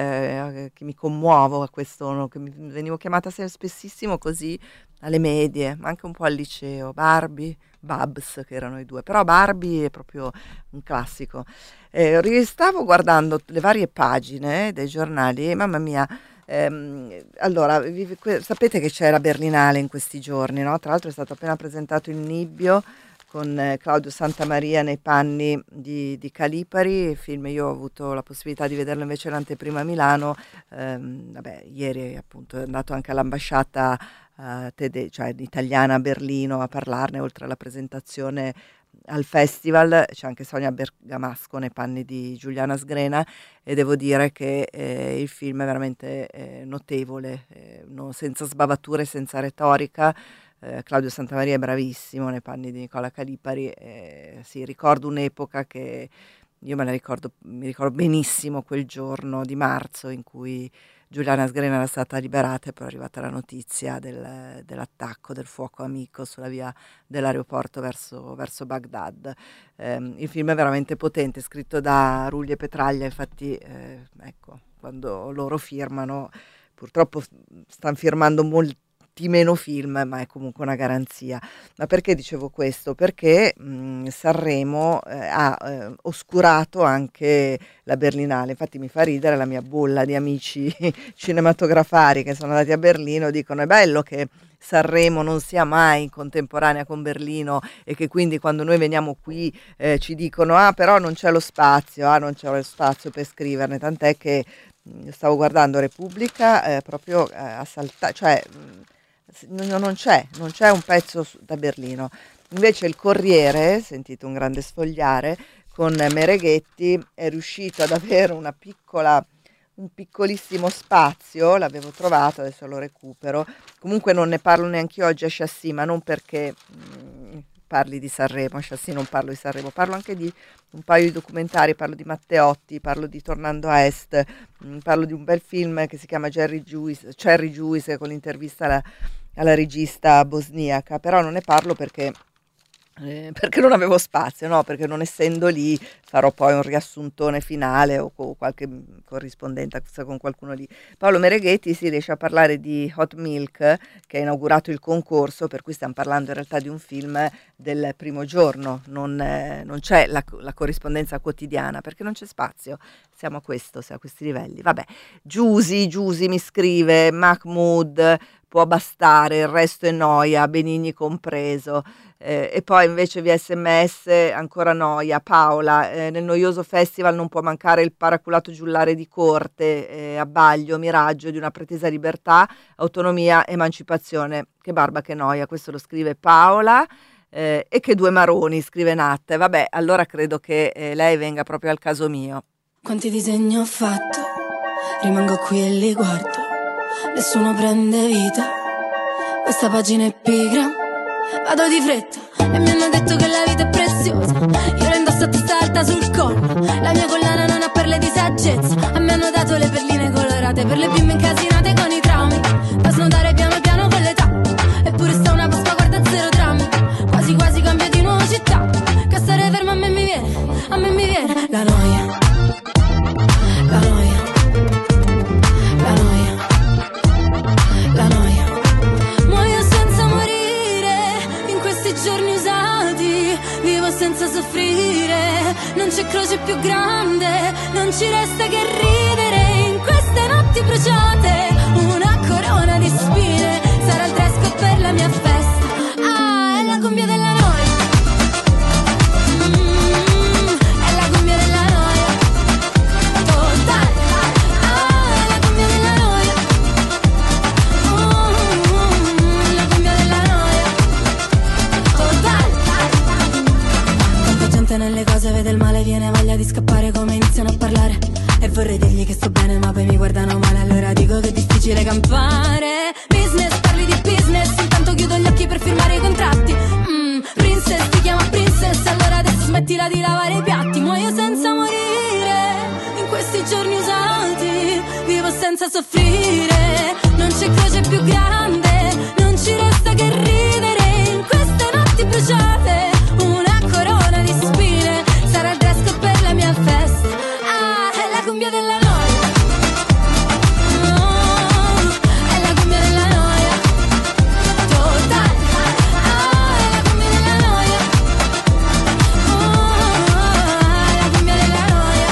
eh, che mi commuovo a questo, che mi venivo chiamata sempre spessissimo così alle medie, ma anche un po' al liceo, Barbie, Babs, che erano i due, però Barbie è proprio un classico. Eh, stavo guardando le varie pagine dei giornali e mamma mia, ehm, allora vi, que, sapete che c'è la Berlinale in questi giorni, no? Tra l'altro è stato appena presentato il Nibbio con eh, Claudio Santamaria nei panni di, di Calipari, film. Io ho avuto la possibilità di vederlo invece l'anteprima a Milano, ehm, vabbè, ieri appunto è andato anche all'ambasciata Uh, tede- cioè italiana a Berlino a parlarne, oltre alla presentazione al festival. C'è anche Sonia Bergamasco nei panni di Giuliana Sgrena e devo dire che eh, il film è veramente eh, notevole, eh, no, senza sbavature, senza retorica. eh, Claudio Santamaria è bravissimo nei panni di Nicola Calipari. eh, sì, ricordo un'epoca che io me la ricordo, mi ricordo benissimo quel giorno di marzo in cui Giuliana Sgrena era stata liberata e poi è arrivata la notizia del, dell'attacco, del fuoco amico sulla via dell'aeroporto verso, verso Baghdad. Eh, il film è veramente potente, scritto da Rulli e Petraglia, infatti eh, ecco, quando loro firmano, purtroppo stanno firmando molti meno film, ma è comunque una garanzia. Ma perché dicevo questo? Perché mh, Sanremo eh, ha eh, oscurato anche la Berlinale. Infatti mi fa ridere la mia bolla di amici cinematografari che sono andati a Berlino, dicono è bello che Sanremo non sia mai in contemporanea con Berlino e che quindi quando noi veniamo qui eh, ci dicono ah però non c'è lo spazio, ah non c'è lo spazio per scriverne, tant'è che mh, stavo guardando Repubblica eh, proprio eh, a saltare, cioè mh, non c'è, non c'è un pezzo da Berlino. Invece il Corriere, sentite un grande sfogliare, con Mereghetti è riuscito ad avere una piccola, un piccolissimo spazio, l'avevo trovato, adesso lo recupero. Comunque non ne parlo neanche io oggi a Chassis, ma non perché mh, parli di Sanremo, a Chassis non parlo di Sanremo, parlo anche di un paio di documentari, parlo di Matteotti, parlo di Tornando a Est, mh, parlo di un bel film che si chiama Jerry Juice, Cherry Juice, con l'intervista alla alla regista bosniaca, però non ne parlo perché Eh, perché non avevo spazio, no? Perché non essendo lì farò poi un riassuntone finale o con qualche corrispondenza con qualcuno lì. Paolo Mereghetti si riesce a parlare di Hot Milk, che ha inaugurato il concorso, per cui stiamo parlando in realtà di un film del primo giorno, non, eh, non c'è la, la corrispondenza quotidiana perché non c'è spazio, siamo a questo, siamo a questi livelli. Vabbè, Giusy, Giusy mi scrive, Mahmood, può bastare, il resto è noia, Benigni compreso. Eh, e poi invece via sms ancora noia, Paola, eh, nel noioso festival non può mancare il paraculato giullare di corte, eh, abbaglio, miraggio di una pretesa libertà, autonomia, emancipazione. Che barba, che noia, questo lo scrive Paola. Eh, e che due maroni, scrive Nat. Vabbè, allora credo che eh, lei venga proprio al caso mio. Quanti disegni ho fatto, rimango qui e li guardo, nessuno prende vita, questa pagina è pigra, vado di fretta e mi hanno detto che la vita è preziosa, io la indosso a testa alta sul collo, la mia collana non ha perle di saggezza, a me hanno dato le perline colorate per le bimbe incasinate con i traumi, da snodare piano piano con l'età, eppure sta una Pasqua, guarda zero drammi, quasi quasi cambio di nuova città, che stare ferma a me mi viene, a me mi viene la noia, la noia, la noia, la noia, muoio senza morire, in questi giorni usati, vivo senza soffrire, non c'è croce più grande, non ci resta che ridere, in queste notti bruciate, una corona di spine, sarà il dress code per la mia festa, ah, è la cumbia della noia. Nelle cose vede il male, viene voglia di scappare come iniziano a parlare e vorrei dirgli che sto bene ma poi mi guardano male, allora dico che è difficile campare. Business, parli di business, intanto chiudo gli occhi per firmare i contratti. mm, Princess, ti chiama princess, allora adesso smettila di lavare i piatti. Muoio senza morire, in questi giorni usati, vivo senza soffrire, non c'è croce più grande, non ci resta che ridere, in queste notti bruciate, una corona di spine, sarà il dress code per la mia festa, ah, è la cumbia della noia, oh, è la cumbia della noia, totale, ah, è la cumbia della noia, oh, è la cumbia della noia,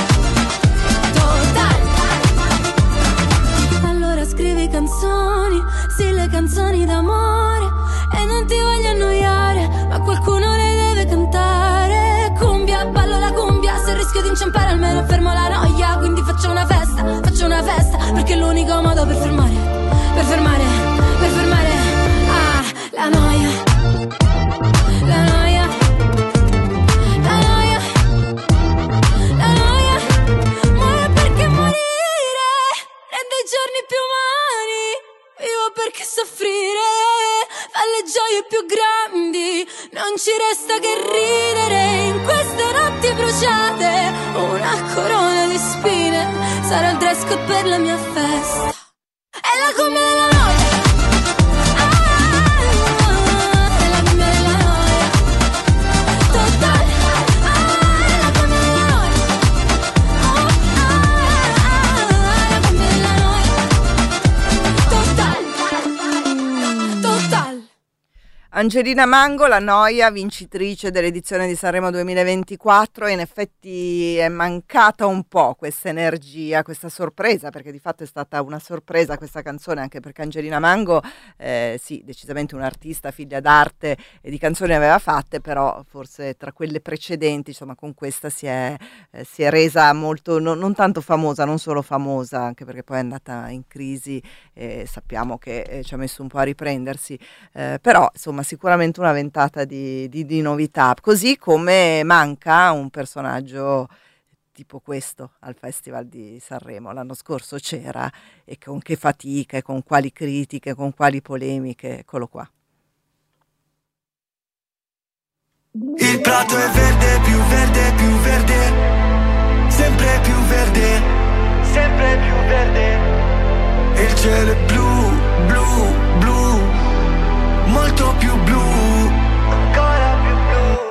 totale. Allora scrivi canzoni, sì, le canzoni d'amore, e non ti voglio annoiare, ma qualcuno le deve cantare. Cumbia, ballo la cumbia, se rischio di inciampare almeno fermo la noia, quindi faccio una festa, faccio una festa, perché è l'unico modo per fermare, per fermare, per fermare, ah, la noia, la noia, la noia, la noia, muore perché morire rende i giorni più umani, vivo perché soffrire fa le gioie più grandi, non ci resta che ridere, in queste notti bruciate, una corona di spine, sarà il dress code per la mia festa, è la cumbia della noia, ah, è la cumbia della noia, totale, ah, è la cumbia della noia, oh, ah, è la cumbia della noia, totale, totale. Angelina Mango, la noia, vincitrice dell'edizione di Sanremo duemilaventiquattro, e in effetti è mancata un po' questa energia, questa sorpresa, perché di fatto è stata una sorpresa questa canzone, anche perché Angelina Mango, eh, sì, decisamente un'artista, figlia d'arte e di canzoni aveva fatte, però forse tra quelle precedenti, insomma, con questa si è, eh, si è resa molto, no, non tanto famosa, non solo famosa, anche perché poi è andata in crisi e sappiamo che eh, ci ha messo un po' a riprendersi, eh, però insomma sicuramente una ventata di, di, di novità, così come manca un personaggio tipo questo al Festival di Sanremo. L'anno scorso c'era, e con che fatica, e con quali critiche, con quali polemiche, eccolo qua. Il prato è verde, più verde, più verde, sempre più verde, sempre più verde, e il cielo è blu, blu, blu, molto più blu, ancora più blu.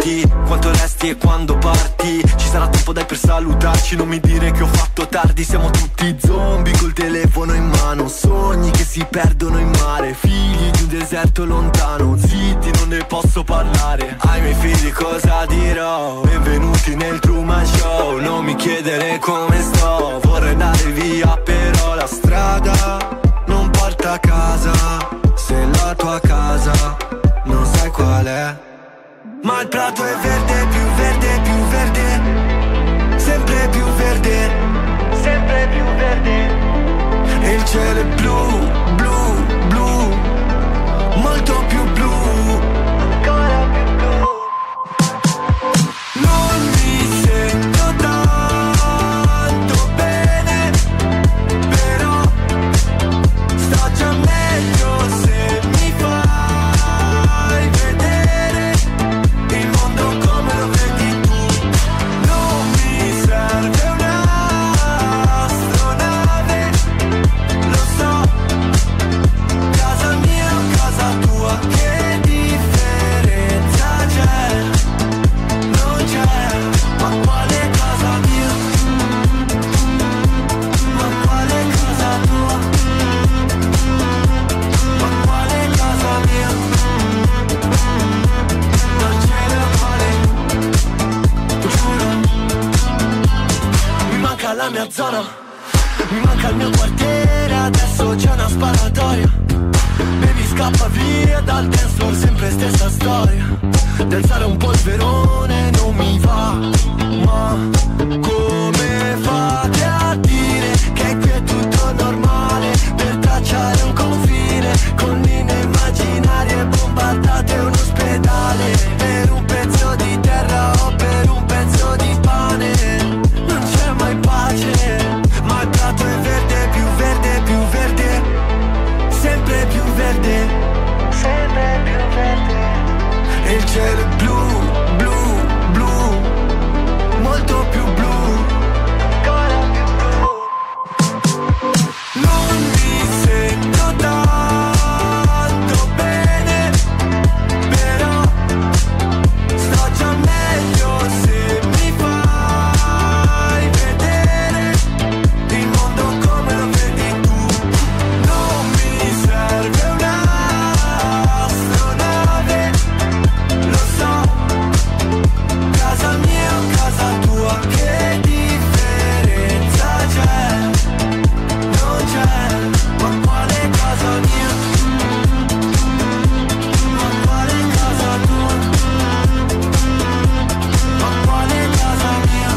parti, quanto resti e quando parti. Ci sarà tempo dai per salutarci, non mi dire che ho fatto tardi. Siamo tutti zombie col telefono in mano, sogni che si perdono in mare, figli di un deserto lontano. Zitti, non ne posso parlare, ai miei figli cosa dirò? Benvenuti nel Truman Show, non mi chiedere come sto. Vorrei andare via però la strada non porta a casa. Se la tua casa non sai qual è, ma il prato è verde, più verde, più verde, sempre più verde, sempre più verde. E il cielo è blu, blu, blu, molto più blu, ancora più blu. Non mi sento tanto bene, però sto già meglio se mi fai vedere il mondo come lo vedi tu. Non mi serve un'astronave, lo so, casa mia o casa tua, che differenza c'è? Non c'è, ma quale casa mia? Ma quale casa tua? Ma quale casa mia? Non ce ne fare, giuro. Mi manca la mia zona, mi manca il mio quartiere, adesso c'è una sparatoria. Baby scappa via dal dance floor, sempre stessa storia. Di alzare un polverone non mi va, ma come fate a dire che qui è tutto normale? Per tracciare un confine con linee immaginarie, bombardate un ospedale per un pezzo di terra o per un pezzo di pane. Non c'è mai pace, ma il prato è verde, più verde, più verde, sempre più verde, sempre più verde. E il cielo è blu, blu, blu, molto più blu, ancora più blu. Non mi sento tanto bene, però sto già meglio se mi fai vedere il mondo come lo vedi tu. Non mi serve un'astronave, lo so, casa mia o casa tua, che differenza c'è? Non c'è, ma quale casa mia? Ma quale casa tua? Ma quale casa mia?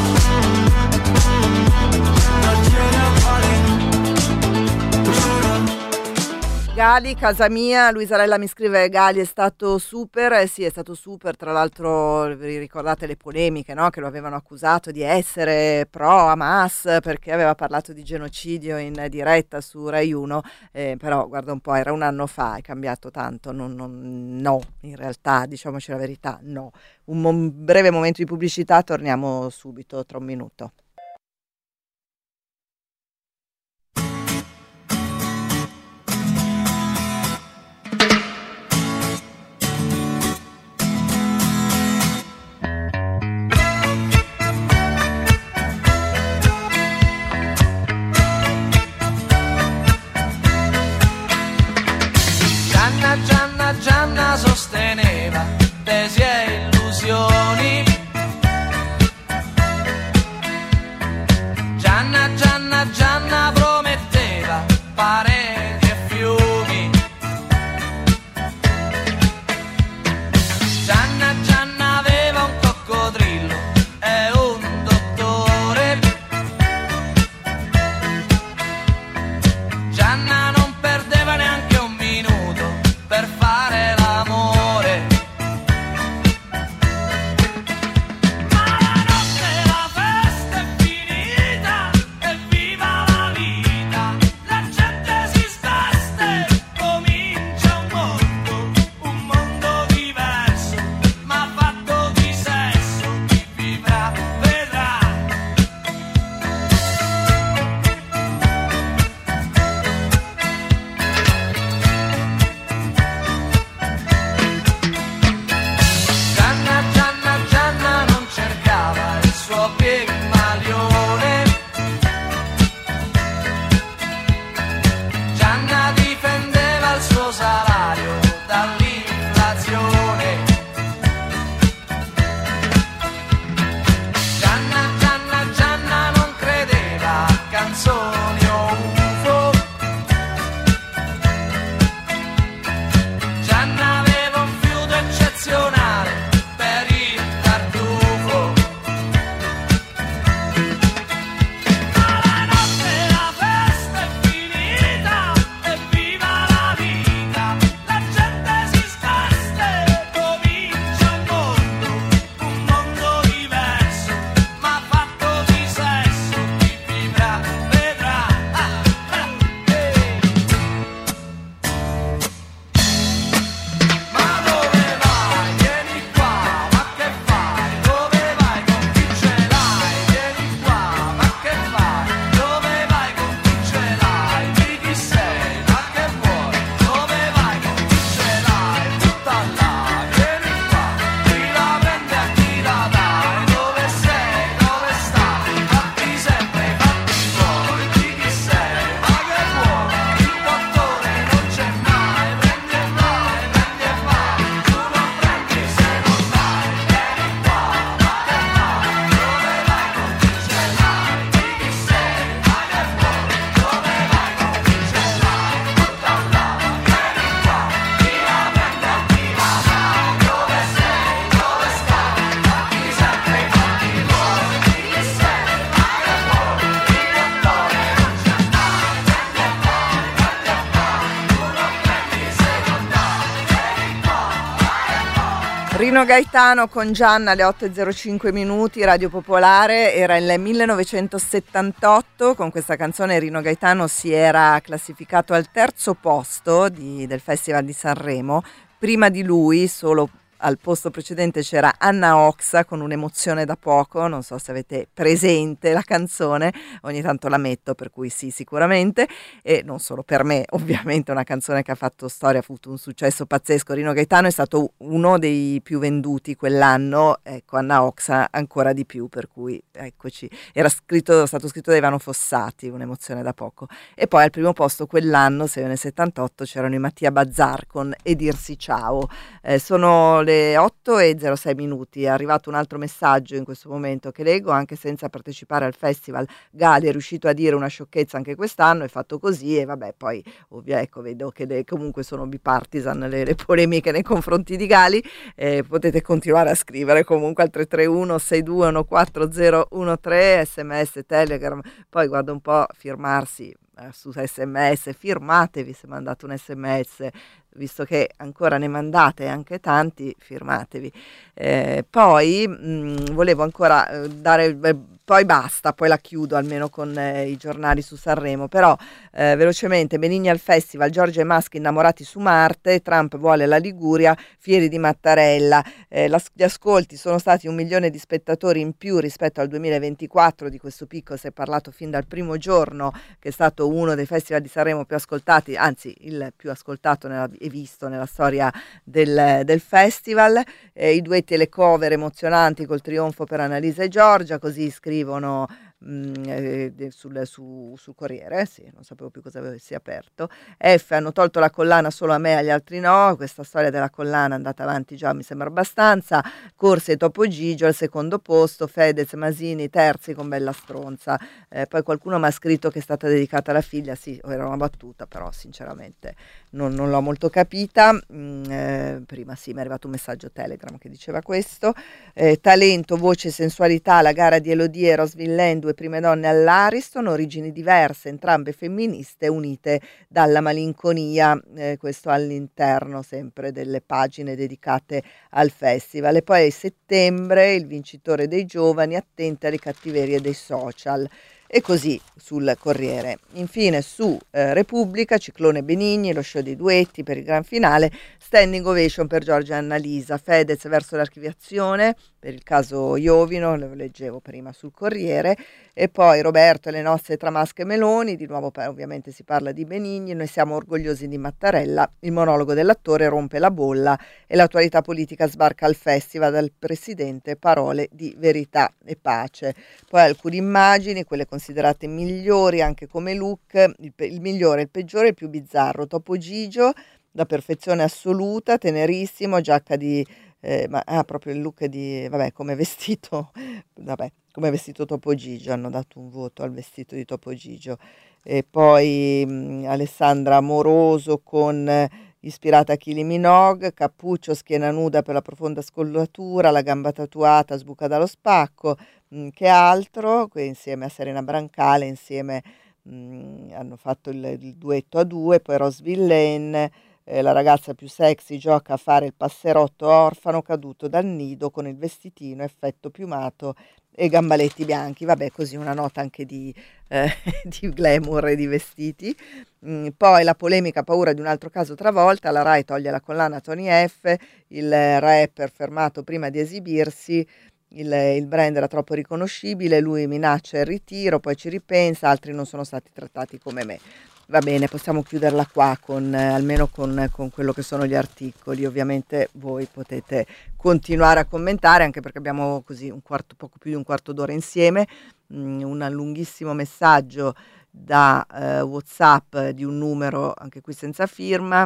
Non ce ne fare, giuro. Gali, casa mia, Luisarella mi scrive: Gali è stato super, eh sì, è stato super. Tra l'altro vi ricordate le polemiche, no? Che lo avevano accusato di essere pro Hamas perché aveva parlato di genocidio in diretta su Rai uno, eh, però guarda un po', era un anno fa, è cambiato tanto. Non, non- no, in realtà, diciamoci la verità, no. Un mo- breve momento di pubblicità, torniamo subito tra un minuto. Gianna, Gianna, Gianna sosteneva tesi e illusioni. Gianna, Gianna, Gianna prometteva pareti e fiumi. Gianna, Gianna aveva un coccodrillo e un dottore. Gianna non perdeva neanche un minuto per fare l'amore. Ma la notte la festa è finita e viva la vita. La gente si Rino Gaetano con Gianna alle otto e zero cinque minuti, Radio Popolare. Era il millenovecentosettantotto, con questa canzone Rino Gaetano si era classificato al terzo posto di, del Festival di Sanremo. Prima di lui, solo al posto precedente, c'era Anna Oxa con Un'emozione da poco. Non so se avete presente la canzone, ogni tanto la metto, per cui sì, sicuramente. E non solo per me, ovviamente, una canzone che ha fatto storia, ha avuto un successo pazzesco. Rino Gaetano è stato uno dei più venduti quell'anno, ecco, Anna Oxa ancora di più, per cui eccoci. Era scritto, stato scritto da Ivano Fossati, Un'emozione da poco. E poi al primo posto quell'anno, se nel settantotto, c'erano i Mattia Bazzar con E dirsi ciao. Eh, sono le otto e zero sei minuti, è arrivato un altro messaggio in questo momento che leggo: anche senza partecipare al festival Gali è riuscito a dire una sciocchezza anche quest'anno, è fatto così. E vabbè, poi ovvio, ecco, vedo che le, comunque sono bipartisan le, le polemiche nei confronti di Gali. Eh, potete continuare a scrivere comunque al tre tre uno sei due uno quattro zero uno tre, sms, telegram, poi guarda un po', firmarsi su sms, firmatevi se mandate un sms, visto che ancora ne mandate anche tanti, firmatevi. Eh, poi mh, volevo ancora eh, dare, beh, poi basta, poi la chiudo almeno con eh, i giornali su Sanremo, però eh, velocemente: Benigni al festival, Giorgia e Maschi innamorati su Marte, Trump vuole la Liguria, fieri di Mattarella. Eh, la, gli ascolti sono stati un milione di spettatori in più rispetto al duemilaventiquattro, di questo picco si è parlato fin dal primo giorno, che è stato uno dei festival di Sanremo più ascoltati, anzi il più ascoltato nella, e visto nella storia del, del festival. Eh, i duetti e le cover emozionanti col trionfo per Annalisa e Giorgia, così scrivono mh, eh, sul, su, sul Corriere, sì, non sapevo più cosa avessi aperto. F, hanno tolto la collana solo a me, agli altri no. Questa storia della collana è andata avanti già, mi sembra abbastanza. Corsi e Topo Gigio al secondo posto, Fedez, Masini terzi con Bella Stronza. Eh, poi qualcuno mi ha scritto che è stata dedicata alla figlia, sì, era una battuta, però sinceramente non, non l'ho molto capita. Mm, eh, prima sì, mi è arrivato un messaggio Telegram che diceva questo. Eh, talento, voce, sensualità, la gara di Elodie e Rose Villain, due prime donne all'Ariston, origini diverse, entrambe femministe, unite dalla malinconia. Eh, questo all'interno sempre delle pagine dedicate al festival. E poi a settembre il vincitore dei giovani, attenti alle cattiverie dei social. E così sul Corriere. Infine su eh, Repubblica, Ciclone Benigni, lo show dei duetti per il gran finale, standing ovation per Giorgia e Annalisa, Fedez verso l'archiviazione per il caso Iovino, lo leggevo prima sul Corriere. E poi Roberto e le nozze tra Masca e Meloni, di nuovo ovviamente si parla di Benigni, noi siamo orgogliosi di Mattarella, il monologo dell'attore rompe la bolla e l'attualità politica sbarca al festival dal presidente, parole di verità e pace. Poi alcune immagini, quelle considerate migliori anche come look, il, il migliore, il peggiore, il più bizzarro, Topo Gigio, la perfezione assoluta, tenerissimo, giacca di eh, ma ah, proprio il look di, vabbè, come vestito, vabbè, come vestito Topo Gigio, hanno dato un voto al vestito di Topo Gigio. E poi mh, Alessandra Amoroso con eh, ispirata a Kylie Minogue, cappuccio, schiena nuda per la profonda scollatura, la gamba tatuata, sbuca dallo spacco. Mh, che altro? Qui insieme a Serena Brancale, insieme mh, hanno fatto il, il duetto a due. Poi Rose Villain, eh, la ragazza più sexy gioca a fare il passerotto orfano caduto dal nido con il vestitino effetto piumato e gambaletti bianchi. Vabbè, così una nota anche di, eh, di glamour e di vestiti. Mm, poi la polemica, paura di un altro caso Travolta, la Rai toglie la collana a Tony F, il rapper fermato prima di esibirsi, il, il brand era troppo riconoscibile, lui minaccia il ritiro, poi ci ripensa, altri non sono stati trattati come me. Va bene, possiamo chiuderla qua con eh, almeno con, con quello che sono gli articoli. Ovviamente voi potete continuare a commentare, anche perché abbiamo così un quarto, poco più di un quarto d'ora insieme. Mm, un lunghissimo messaggio da eh, WhatsApp di un numero, anche qui senza firma.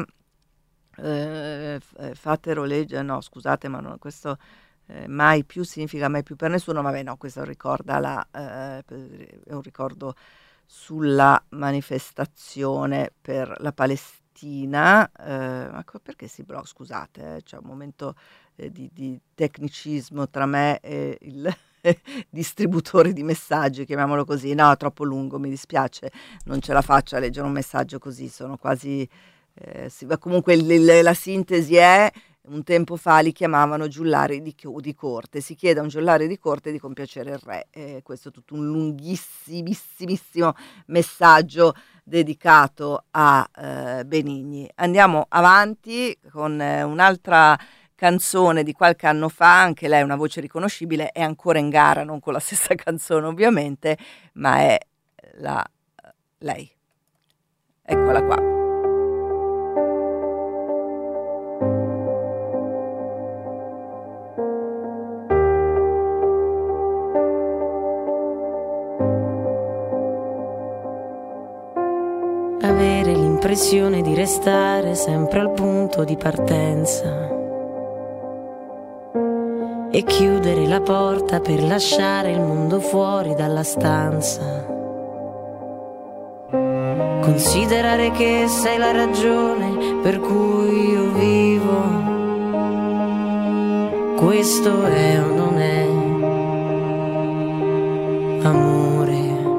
Eh, fatelo leggere, no scusate, ma no, questo eh, mai più significa mai più per nessuno. Vabbè, no, questo ricorda la, eh, è un ricordo sulla manifestazione per la Palestina, eh, ma perché si blocca? Scusate, eh, c'è un momento eh, di, di tecnicismo tra me e il distributore di messaggi, chiamiamolo così. No, è troppo lungo, mi dispiace, non ce la faccio a leggere un messaggio così, sono quasi... Eh, sì, ma comunque il, il, la sintesi è un tempo fa li chiamavano giullari di, di corte, si chiede a un giullare di corte di compiacere il re, e questo è tutto un lunghissimissimo messaggio dedicato a eh, Benigni. Andiamo avanti con eh, un'altra canzone di qualche anno fa, anche lei una voce riconoscibile, è ancora in gara, non con la stessa canzone ovviamente, ma è la lei. Eccola qua. Avere l'impressione di restare sempre al punto di partenza e chiudere la porta per lasciare il mondo fuori dalla stanza. Considerare che sei la ragione per cui io vivo. Questo è o non è amore.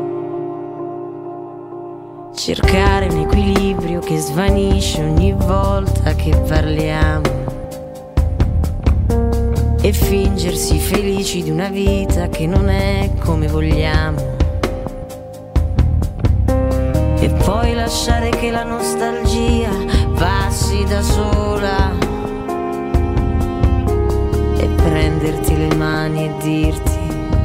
Cercare un equilibrio che svanisce ogni volta che parliamo e fingersi felici di una vita che non è come vogliamo. E poi lasciare che la nostalgia passi da sola e prenderti le mani e dirti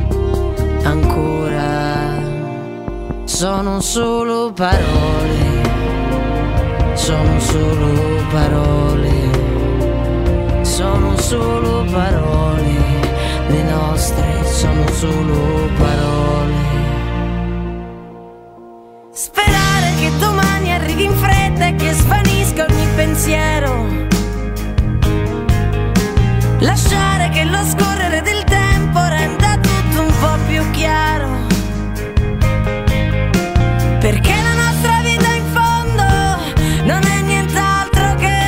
ancora. Sono solo parole, sono solo parole, sono solo parole, le nostre sono solo parole. Sperare che domani arrivi in fretta e che svanisca ogni pensiero. Lasciare che lo scorrere del tempo renda tutto un po' più chiaro. Perché la nostra vita in fondo non è nient'altro che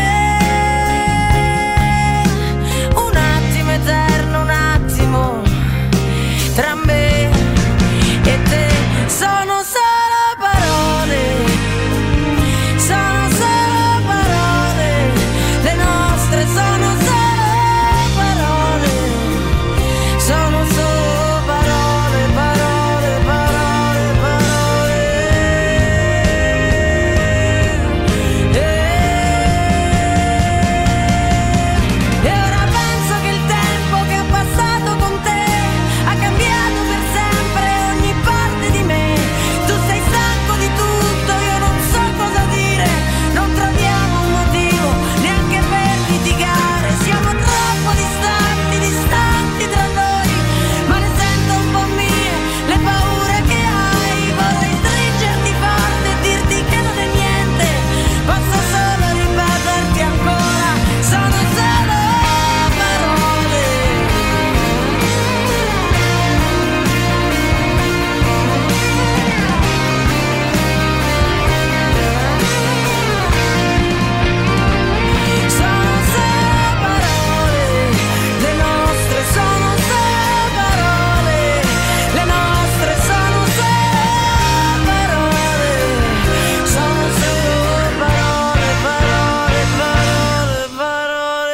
un attimo eterno, un attimo tra me e te. Sono solo parole, sono solo parole, le nostre sono solo parole, sono solo parole, parole, parole, parole. E ora penso che il tempo che ho passato con te ha cambiato per sempre ogni parte di me. Tu sei stanco di tutto, io non so cosa dire, non troviamo un motivo neanche per litigare. Siamo troppo distanti, distanti tra noi, ma ne sento un po' mie le paure che hai. Vorrei stringerti forte e dirti che non è niente, posso solo ripeterti ancora. Sono solo parole. Sono solo parole, le nostre sono solo parole, le nostre sono solo parole, sono solo parole, parole, parole, parole.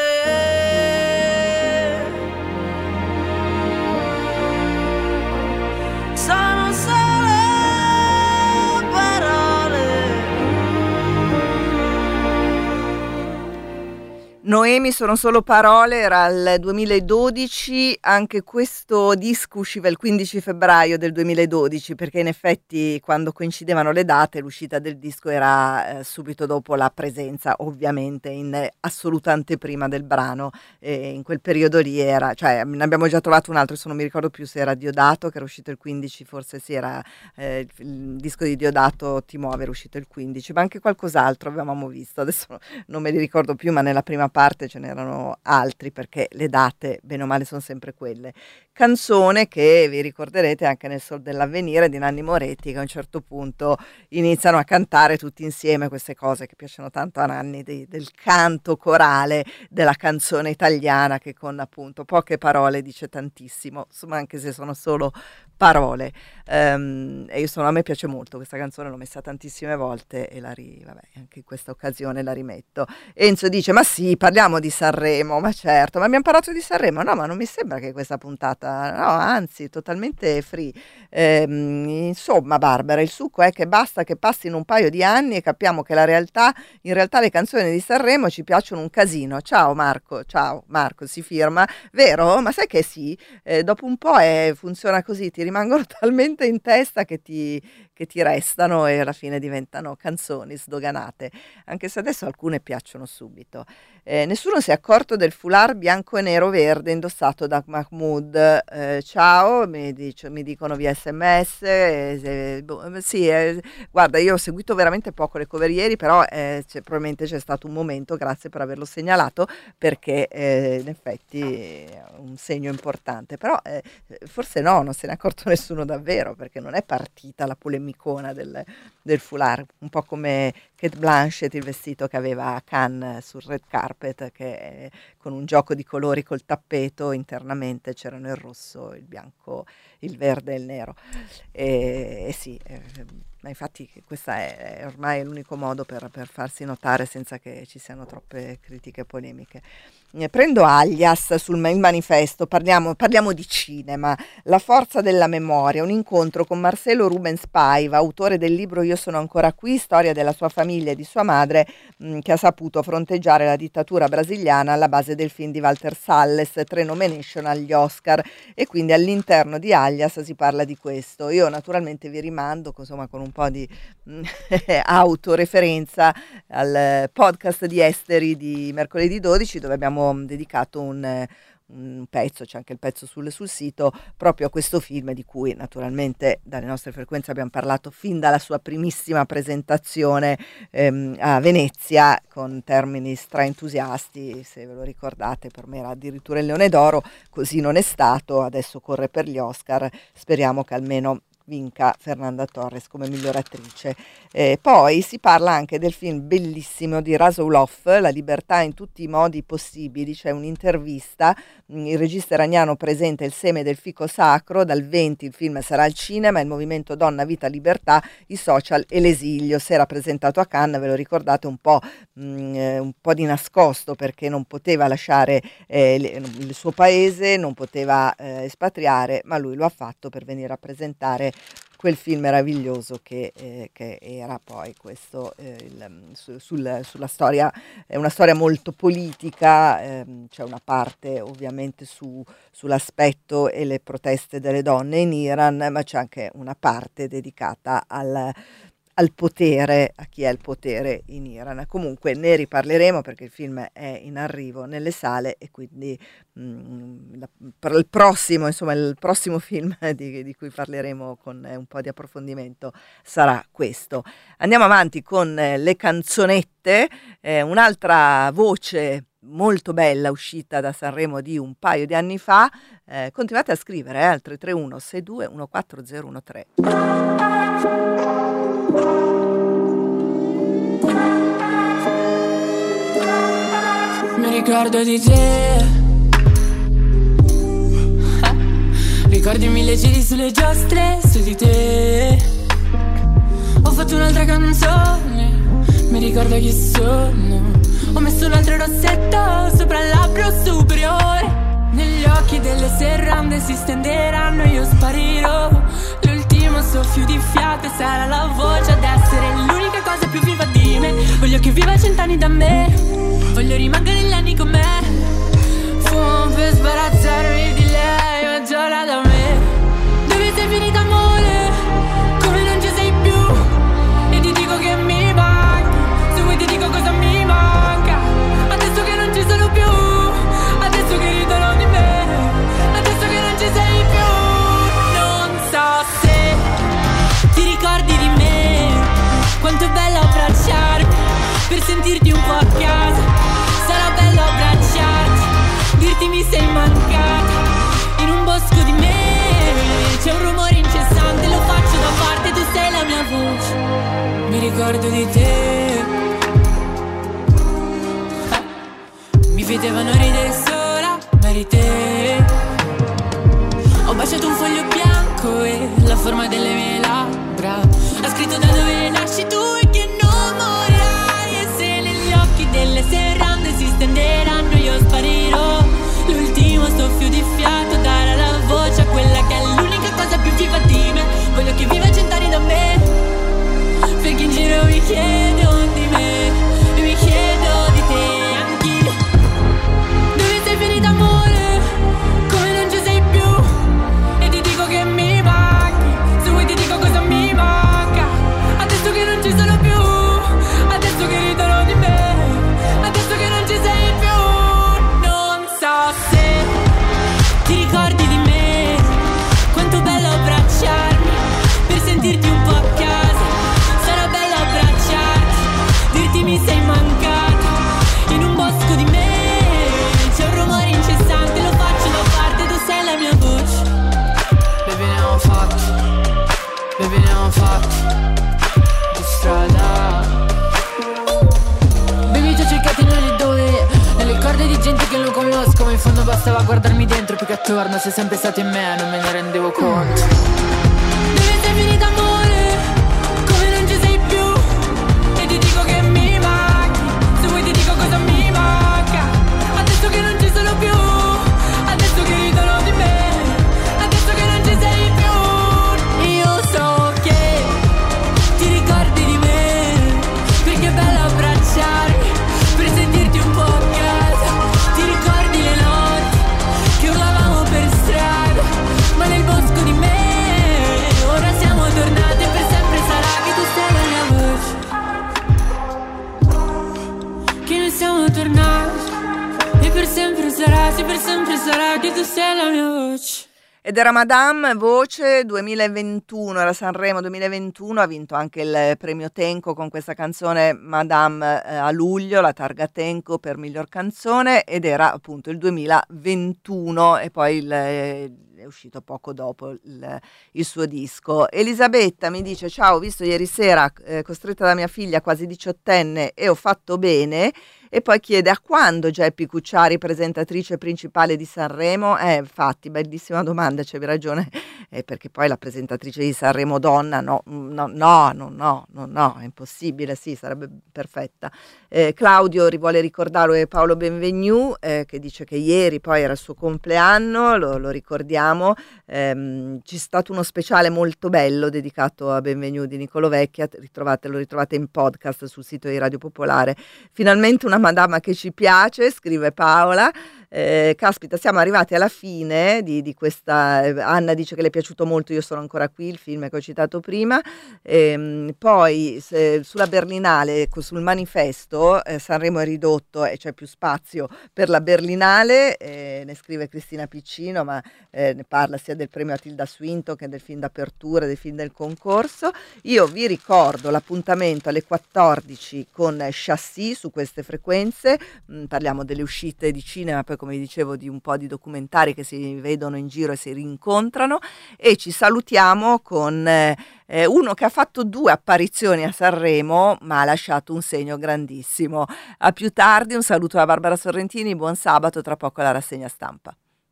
Sono solo parole. Noemi, sono solo parole, era il duemiladodici, anche questo disco usciva il quindici febbraio del duemiladodici, perché in effetti quando coincidevano le date l'uscita del disco era eh, subito dopo la presenza, ovviamente in eh, assoluta anteprima del brano, e in quel periodo lì era, cioè ne abbiamo già trovato un altro, adesso non mi ricordo più se era Diodato che era uscito il quindici, forse sì, era eh, il, il disco di Diodato Ti muove era uscito il quindici, ma anche qualcos'altro avevamo visto, adesso non me li ricordo più, ma nella prima parte ce n'erano altri perché le date bene o male sono sempre quelle. Canzone che vi ricorderete anche nel Sol dell'Avvenire di Nanni Moretti, che a un certo punto iniziano a cantare tutti insieme queste cose che piacciono tanto a Nanni, di, del canto corale della canzone italiana, che con appunto poche parole dice tantissimo, insomma, anche se sono solo parole. Um, e io sono, a me piace molto questa canzone, l'ho messa tantissime volte e la ri, vabbè, anche in questa occasione la rimetto. Enzo dice: ma sì, parliamo di Sanremo, ma certo, ma abbiamo parlato di Sanremo, no, ma non mi sembra che questa puntata, no, anzi, totalmente free. Ehm, insomma, Barbara, il succo è che basta che passino un paio di anni e capiamo che la realtà, in realtà le canzoni di Sanremo ci piacciono un casino. Ciao Marco, ciao Marco, si firma, vero? Ma sai che sì, eh, dopo un po' è, funziona così, ti rimangono talmente in testa che ti, che ti restano e alla fine diventano canzoni sdoganate, anche se adesso alcune piacciono subito. Eh, nessuno si è accorto del foulard bianco e nero verde indossato da Mahmood. Eh, ciao, mi, dice, mi dicono via sms. Eh, eh, boh, sì, eh, guarda, io ho seguito veramente poco le cover ieri, però eh, c'è, probabilmente c'è stato un momento, grazie per averlo segnalato, perché eh, in effetti è un segno importante. Però eh, forse no, non se ne è accorto nessuno davvero, perché non è partita la polemicona del, del foulard, un po' come Cate Blanchett, il vestito che aveva a Cannes sul red carpet, che con un gioco di colori col tappeto internamente c'erano il rosso, il bianco, il verde e il nero. E, e sì, eh, ma infatti questo è, è ormai l'unico modo per, per farsi notare senza che ci siano troppe critiche polemiche. Prendo Alias sul il manifesto, parliamo, parliamo di cinema, la forza della memoria, un incontro con Marcelo Rubens Paiva, autore del libro Io sono ancora qui, storia della sua famiglia e di sua madre, mh, che ha saputo fronteggiare la dittatura brasiliana alla base del film di Walter Salles, tre nomination agli Oscar, e quindi all'interno di Alias si parla di questo. Io naturalmente vi rimando, insomma, con un po' di mh, autoreferenza al podcast di Esteri di mercoledì dodici, dove abbiamo dedicato un, un pezzo, c'è anche il pezzo sul, sul sito, proprio a questo film, di cui naturalmente dalle nostre frequenze abbiamo parlato fin dalla sua primissima presentazione ehm, a Venezia, con termini straentusiasti. Se ve lo ricordate, per me era addirittura il Leone d'Oro, così non è stato, adesso corre per gli Oscar, speriamo che almeno vinca Fernanda Torres come miglior attrice. Eh, poi si parla anche del film bellissimo di Rasoulov, La libertà in tutti i modi possibili. C'è un'intervista, il regista iraniano presenta Il seme del fico sacro, dal venti il film sarà al cinema, il movimento Donna, Vita, Libertà, i social e l'esilio. Si era presentato a Cannes, ve lo ricordate, un po', mh, un po' di nascosto, perché non poteva lasciare eh, il suo paese, non poteva eh, espatriare, ma lui lo ha fatto per venire a presentare quel film meraviglioso che, eh, che era poi questo, eh, il, su, sul, sulla storia, è una storia molto politica, ehm, c'è una parte ovviamente su, sull'aspetto e le proteste delle donne in Iran, ma c'è anche una parte dedicata al al potere, a chi è il potere in Iran. Comunque ne riparleremo, perché il film è in arrivo nelle sale, e quindi mh, per il prossimo, insomma, il prossimo film di, di cui parleremo con eh, un po' di approfondimento sarà questo. Andiamo avanti con eh, le canzonette, eh, un'altra voce molto bella uscita da Sanremo di un paio di anni fa. Eh, continuate a scrivere eh, al tre tre uno sei due uno quattro zero uno tre. Mi ricordo di te, ricordi mille giri sulle giostre su di te. Ho fatto un'altra canzone, mi ricordo chi sono. Ho messo un altro rossetto sopra il labbro superiore. Negli occhi delle serrande si stenderanno e io sparirò. L'ultimo soffio di fiato sarà la voce ad essere l'unica cosa più viva di me. Voglio che viva cent'anni da me, voglio rimanere negli anni con me. Fumo per sbarazzarmi di lei, ma giora da me. Dove sei finita, amore? Come non ci sei più? E ti dico che mi manca, se vuoi ti dico cosa mi manca. Adesso che non ci sono più, adesso che ridono di me, adesso che non ci sei più. Non so se ti ricordi di me, quanto è bello abbracciarmi per sentirti un po' a casa. Sarà bello abbracciarti, dirti mi sei mancata. In un bosco di me c'è un rumore incessante, lo faccio da parte, tu sei la mia voce. Mi ricordo di te, mi vedevano ridere sola, ma eri te. Ho baciato un foglio bianco e la forma delle mie labbra ha scritto da dove nasci tu e che non morirai. E se negli occhi delle serrande si stenderanno fondo bastava guardarmi dentro più che attorno. Sei sempre stato in me, non me ne rendevo conto. Dove sei finito amore? Come non ci sei più? E ti dico che mi manchi. Se vuoi ti dico cosa mi manca. Adesso che non ci sono più, adesso che ridono di me, adesso che non ci sei più. Io so che ti ricordi di me, perché è bello abbracciarmi, per sentirti un po' a casa. Ti ricordi le notti che urlavamo per strada, ma nel bosco di me. Ora siamo tornati e per sempre sarà che tu sei la mia voce. Che noi siamo tornati e per sempre sarà, sì per sempre sarà che tu sei la mia voce. Ed era Madame, voce duemilaventuno, era Sanremo duemilaventuno, ha vinto anche il premio Tenco con questa canzone Madame eh, a luglio, la targa Tenco per miglior canzone, ed era appunto il duemilaventuno e poi il, eh, è uscito poco dopo il, il suo disco. Elisabetta mi dice: ciao, ho visto ieri sera eh, Costretta da mia figlia, quasi diciottenne, e ho fatto bene. E poi chiede: a quando Geppi Cucciari, presentatrice principale di Sanremo? Eh, infatti, bellissima domanda, c'avevi ragione, eh, perché poi la presentatrice di Sanremo donna, no, no, no, no, no, no, no, è impossibile, sì, sarebbe perfetta. Eh, Claudio vuole ricordare Paolo Benvenu, eh, che dice che ieri poi era il suo compleanno, lo, lo ricordiamo, ehm, c'è stato uno speciale molto bello dedicato a Benvenu di Niccolo Vecchia, ritrovate, lo ritrovate in podcast sul sito di Radio Popolare. Finalmente una madama che ci piace, scrive Paola. Eh, caspita, siamo arrivati alla fine di, di questa. Anna dice che le è piaciuto molto Io sono ancora qui, il film che ho citato prima. Ehm, poi se, sulla Berlinale, sul manifesto, eh, Sanremo è ridotto e c'è più spazio per la Berlinale, eh, ne scrive Cristina Piccino, ma eh, ne parla sia del premio a Tilda Swinton che del film d'apertura, del film del concorso. Io vi ricordo l'appuntamento alle quattordici con Chassis su queste frequenze, mm, parliamo delle uscite di cinema, poi come vi dicevo di un po' di documentari che si vedono in giro e si rincontrano, e ci salutiamo con eh, uno che ha fatto due apparizioni a Sanremo ma ha lasciato un segno grandissimo. A più tardi, un saluto da Barbara Sorrentini, buon sabato, tra poco la rassegna stampa.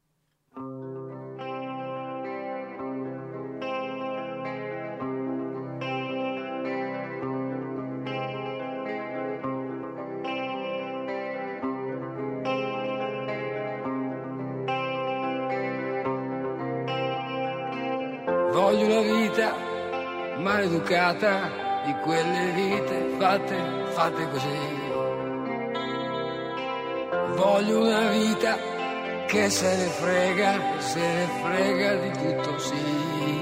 Voglio una vita maleducata, di quelle vite fatte, fatte così. Voglio una vita che se ne frega, se ne frega di tutto, sì.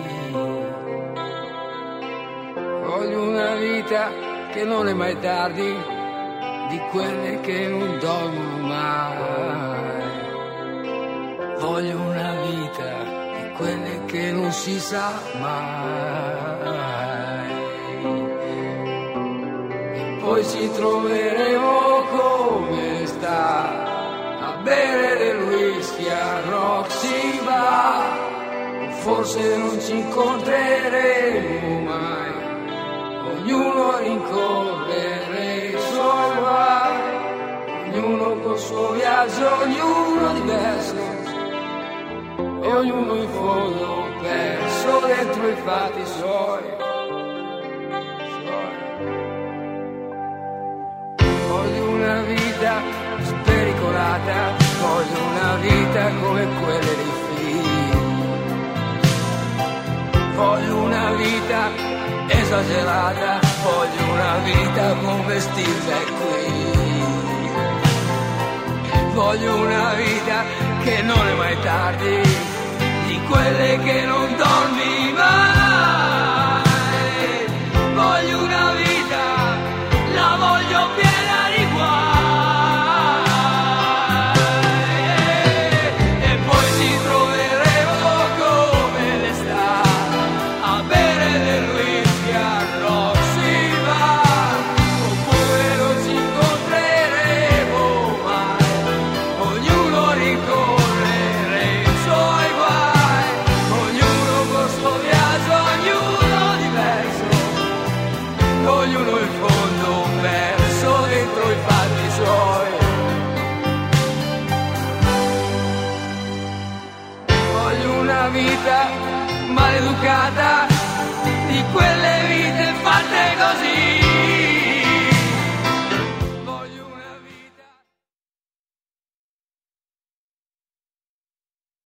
Voglio una vita che non è mai tardi, di quelle che non dormono mai. Voglio una vita quelle che non si sa mai, e poi ci troveremo come sta a bere del whisky a Roxy Bar, forse non ci incontreremo mai, ognuno rincorrere i suoi guai, ognuno col suo viaggio, ognuno diverso, e ognuno in fondo perso dentro i fatti suoi. Voglio una vita spericolata, voglio una vita come quelle dei film. Voglio una vita esagerata, voglio una vita come Steve qui. Voglio una vita che non è mai tardi, di quelle che non dormi mai. Voglio una vita, la voglio piena di guai, e poi ci troveremo come l'estate a bere del whisky a Roxy Bar, oppure non ci incontreremo mai, ognuno ricorrere i suoi guai, ognuno col suo viaggio, maleducata.